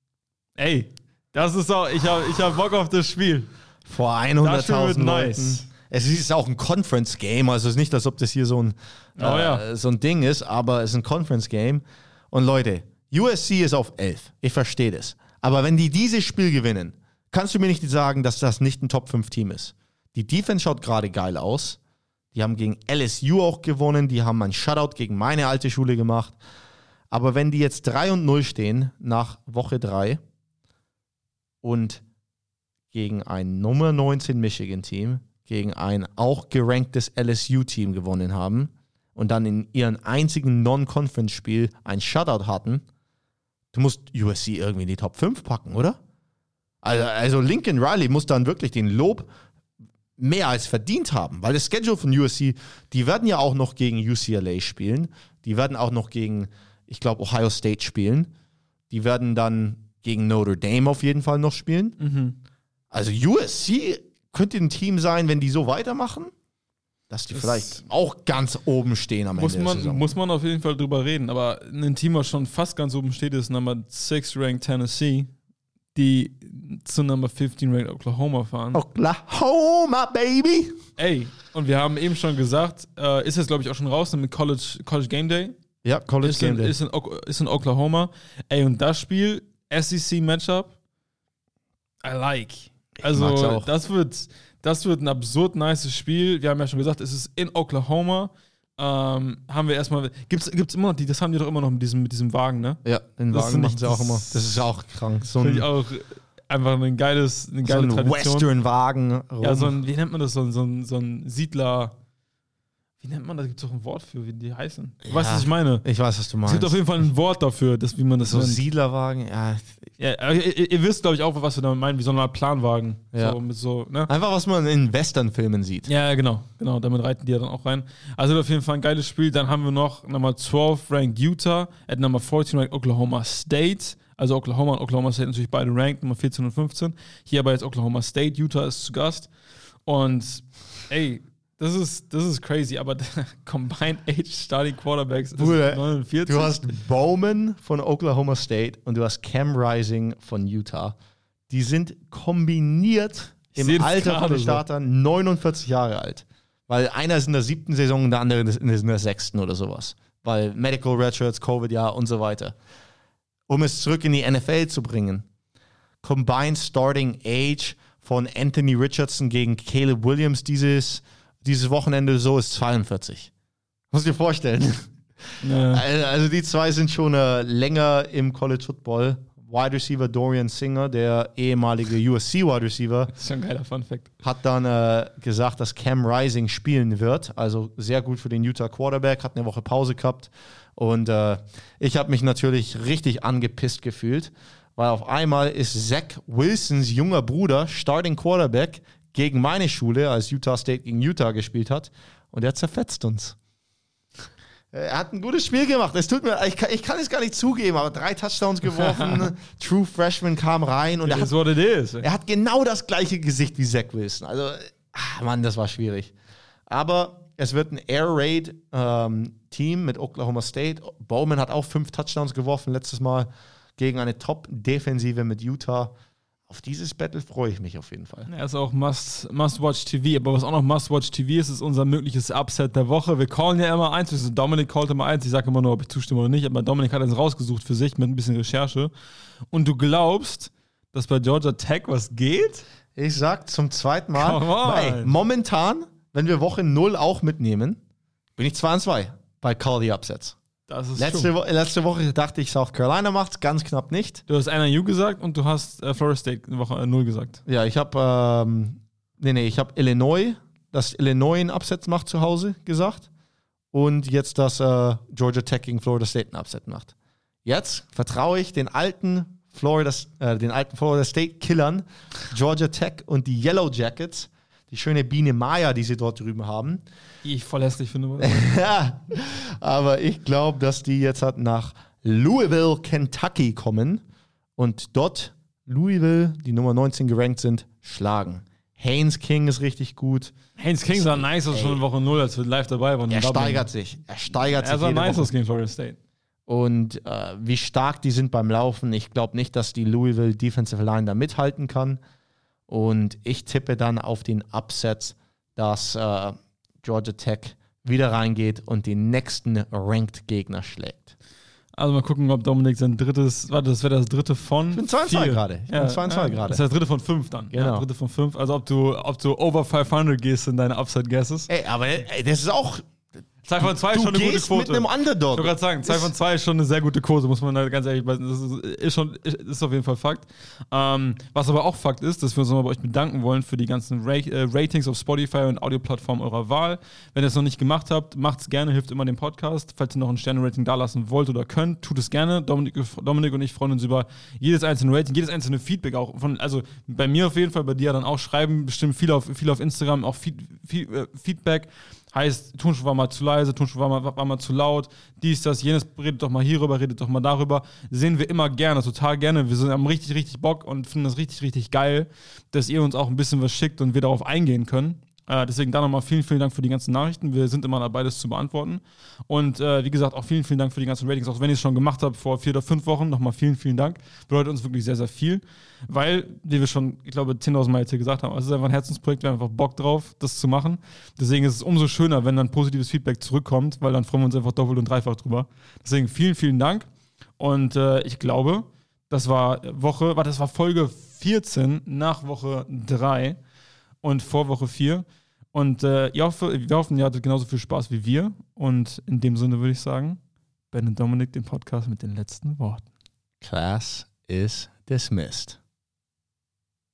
Ey, das ist auch, ich habe ich hab Bock auf das Spiel. Vor Das Spiel hunderttausend wird Leuten. nice. Es ist auch ein Conference-Game, also es ist nicht, als ob das hier so ein, Oh ja. äh, so ein Ding ist, aber es ist ein Conference-Game. Und Leute, U S C ist auf elf. Ich verstehe das. Aber wenn die dieses Spiel gewinnen, kannst du mir nicht sagen, dass das nicht ein Top fünf Team ist. Die Defense schaut gerade geil aus. Die haben gegen L S U auch gewonnen. Die haben ein Shutout gegen meine alte Schule gemacht. Aber wenn die jetzt drei und null stehen nach Woche drei und gegen ein Nummer neunzehn Michigan-Team, gegen ein auch geranktes L S U-Team gewonnen haben und dann in ihrem einzigen Non-Conference-Spiel ein Shutout hatten, du musst U S C irgendwie in die Top fünf packen, oder? Also, also Lincoln Riley muss dann wirklich den Lob mehr als verdient haben, weil das Schedule von U S C, die werden ja auch noch gegen U C L A spielen, die werden auch noch gegen, ich glaube, Ohio State spielen, die werden dann gegen Notre Dame auf jeden Fall noch spielen. Mhm. Also U S C könnte ein Team sein, wenn die so weitermachen, dass die Das vielleicht auch ganz oben stehen am Muss Ende der man, Saison. muss man auf jeden Fall drüber reden. Aber ein Team, was schon fast ganz oben steht, ist Nummer sechs ranked Tennessee, die zu Nummer fünfzehn ranked Oklahoma fahren. Oklahoma, baby! Ey, und wir haben eben schon gesagt, äh, ist jetzt glaube ich auch schon raus mit College, College Game Day. Ja, College Ist in, ist, in, Ok- ist in Oklahoma. Ey, und das Spiel, S E C-Matchup, I like. mag's Also, auch. das wird, das wird ein absurd nices Spiel. Wir haben ja schon gesagt, es ist in Oklahoma. Ähm, haben wir erstmal, gibt's, gibt's immer noch, die, das haben die doch immer noch mit diesem, mit diesem Wagen, ne? Ja, den Das Wagen ist machen nicht- sie auch das- immer. Das ist auch krank. So Finde ich ein, auch einfach ein geiles, eine so geile ein Tradition. Western-Wagen. rum. Ja, so ein, wie nennt man das, so ein, so ein, so ein Siedler, wie nennt man das? Gibt es doch ein Wort für, wie die heißen? Du weißt, Ja. was ich meine? Ich weiß, was du Es meinst. gibt auf jeden Fall ein Wort dafür, das, wie man das so nennt. Siedlerwagen, ja. Ja, aber ihr, ihr wisst, glaube ich, auch, was wir damit meinen, wie so eine Art Planwagen. Ja. So, mit so, ne? Einfach, was man in Western-Filmen sieht. Ja, genau, genau, damit reiten die ja dann auch rein. Also auf jeden Fall ein geiles Spiel. Dann haben wir noch Nummer zwölf ranked Utah, at Nummer vierzehn ranked Oklahoma State. Also Oklahoma und Oklahoma State natürlich beide ranked, Nummer vierzehn und fünfzehn. Hier aber jetzt Oklahoma State, Utah ist zu Gast. Und ey, das ist, das ist crazy, aber der Combined Age Starting Quarterbacks ist Bruder, neunundvierzig. Du hast Bowman von Oklahoma State und du hast Cam Rising von Utah. Die sind kombiniert im Alter von den Startern so. neunundvierzig Jahre alt. Weil einer ist in der siebten Saison und der andere ist in der sechsten oder sowas. Weil Medical Redshirts, Covid-Jahr und so weiter. Um es zurück in die N F L zu bringen. Combined Starting Age von Anthony Richardson gegen Caleb Williams dieses, dieses Wochenende so ist zweiundvierzig. Muss dir vorstellen. Ja. Also die zwei sind schon äh, länger im College Football. Wide Receiver Dorian Singer, der ehemalige U S C Wide Receiver, das ist schon ein geiler Fun-Fact, hat dann äh, gesagt, dass Cam Rising spielen wird. Also sehr gut für den Utah Quarterback, hat eine Woche Pause gehabt. Und äh, ich habe mich natürlich richtig angepisst gefühlt, weil auf einmal ist Zach Wilsons junger Bruder Starting Quarterback gegen meine Schule, als Utah State gegen Utah gespielt hat. Und der zerfetzt uns. Er hat ein gutes Spiel gemacht. Es tut mir, ich kann, ich kann es gar nicht zugeben, aber drei Touchdowns geworfen. True Freshman kam rein und er hat, what it is. er hat genau das gleiche Gesicht wie Zach Wilson. Also, ach Mann, das war schwierig. Aber es wird ein Air Raid ähm, Team mit Oklahoma State. Bowman hat auch fünf Touchdowns geworfen letztes Mal gegen eine Top-Defensive mit Utah. Auf dieses Battle freue ich mich auf jeden Fall. Er ist auch Must, Must-Watch-T V. Aber was auch noch Must-Watch-T V ist, ist unser mögliches Upset der Woche. Wir callen ja immer eins. Also Dominik callt immer eins. Ich sage immer nur, ob ich zustimme oder nicht. Aber Dominik hat eins rausgesucht für sich mit ein bisschen Recherche. Und du glaubst, dass bei Georgia Tech was geht? Ich sag zum zweiten Mal, ey, momentan, wenn wir Woche null auch mitnehmen, bin ich zwei und zwei bei Call the Upsets. Das ist letzte, Wo- letzte Woche dachte ich, South Carolina macht's, ganz knapp nicht. Du hast N I U gesagt und du hast äh, Florida State in Woche null gesagt. Ja, ich habe ähm, nee, nee, ich habe Illinois, dass Illinois einen Upset macht zu Hause gesagt und jetzt, dass äh, Georgia Tech gegen Florida State einen Upset macht. Jetzt vertraue ich den alten Florida, äh, den alten Florida State Killern, Georgia Tech und die Yellow Jackets, die schöne Biene Maya, die sie dort drüben haben. Die ich voll hässlich finde. Ja, aber ich glaube, dass die jetzt halt nach Louisville, Kentucky kommen und dort Louisville, die Nummer neunzehn gerankt sind, schlagen. Haynes King ist richtig gut. Haynes King sah nice aus schon in Woche null, als wir live dabei waren. Er steigert sich. Er steigert er sich. sah nice aus gegen Florida State. Und äh, wie stark die sind beim Laufen, ich glaube nicht, dass die Louisville Defensive Line da mithalten kann. Und ich tippe dann auf den Upset, dass äh, Georgia Tech wieder reingeht und den nächsten Ranked-Gegner schlägt. Also mal gucken, ob Dominik sein drittes, warte, das wäre das dritte von Ich bin zwei und zwei gerade. Ich ja, bin zwei und zwei ja, gerade. Das ist das dritte von fünf dann. Genau. Ja, dritte von fünf. Also ob du, ob du over fünfhundert gehst in deine Upset-Guesses. Ey, aber ey, das ist auch... zwei von zwei ist schon eine gute Quote. mit einem Underdog. Ich wollte gerade sagen, zwei von zwei ist schon eine sehr gute Quote, muss man da ganz ehrlich sagen. Das ist, ist, schon, ist auf jeden Fall Fakt. Ähm, was aber auch Fakt ist, dass wir uns nochmal bei euch bedanken wollen für die ganzen Ra- äh, Ratings auf Spotify und Audioplattformen eurer Wahl. Wenn ihr es noch nicht gemacht habt, macht es gerne, hilft immer dem Podcast. Falls ihr noch ein Sterne-Rating dalassen wollt oder könnt, tut es gerne. Dominik, Dominik und ich freuen uns über jedes einzelne Rating, jedes einzelne Feedback auch. Von, also bei mir auf jeden Fall, bei dir dann auch schreiben, bestimmt viel auf, viel auf Instagram, auch viel, viel, äh, Feedback. Heißt, Tonspur war mal zu leise, Tonspur war mal, war mal zu laut, dies, das, jenes, redet doch mal hierüber, redet doch mal darüber. Sehen wir immer gerne, total gerne. Wir sind, haben richtig, richtig Bock und finden das richtig, richtig geil, dass ihr uns auch ein bisschen was schickt und wir darauf eingehen können. Äh, deswegen da nochmal vielen, vielen Dank für die ganzen Nachrichten. Wir sind immer dabei, das zu beantworten. Und äh, wie gesagt, auch vielen, vielen Dank für die ganzen Ratings. Auch wenn ich es schon gemacht habe vor vier oder fünf Wochen, nochmal vielen, vielen Dank. Bedeutet uns wirklich sehr, sehr viel. Weil, wie wir schon, ich glaube, zehntausend Mal jetzt hier gesagt haben, es ist einfach ein Herzensprojekt, wir haben einfach Bock drauf, das zu machen. Deswegen ist es umso schöner, wenn dann positives Feedback zurückkommt, weil dann freuen wir uns einfach doppelt und dreifach drüber. Deswegen vielen, vielen Dank. Und äh, ich glaube, das war Woche, warte, das war Folge vierzehn nach Woche drei. Und vor Woche vier. Und äh, ich hoffe, wir hoffen, ihr hattet genauso viel Spaß wie wir. Und in dem Sinne würde ich sagen, Ben und Dominik den Podcast mit den letzten Worten. Class is dismissed.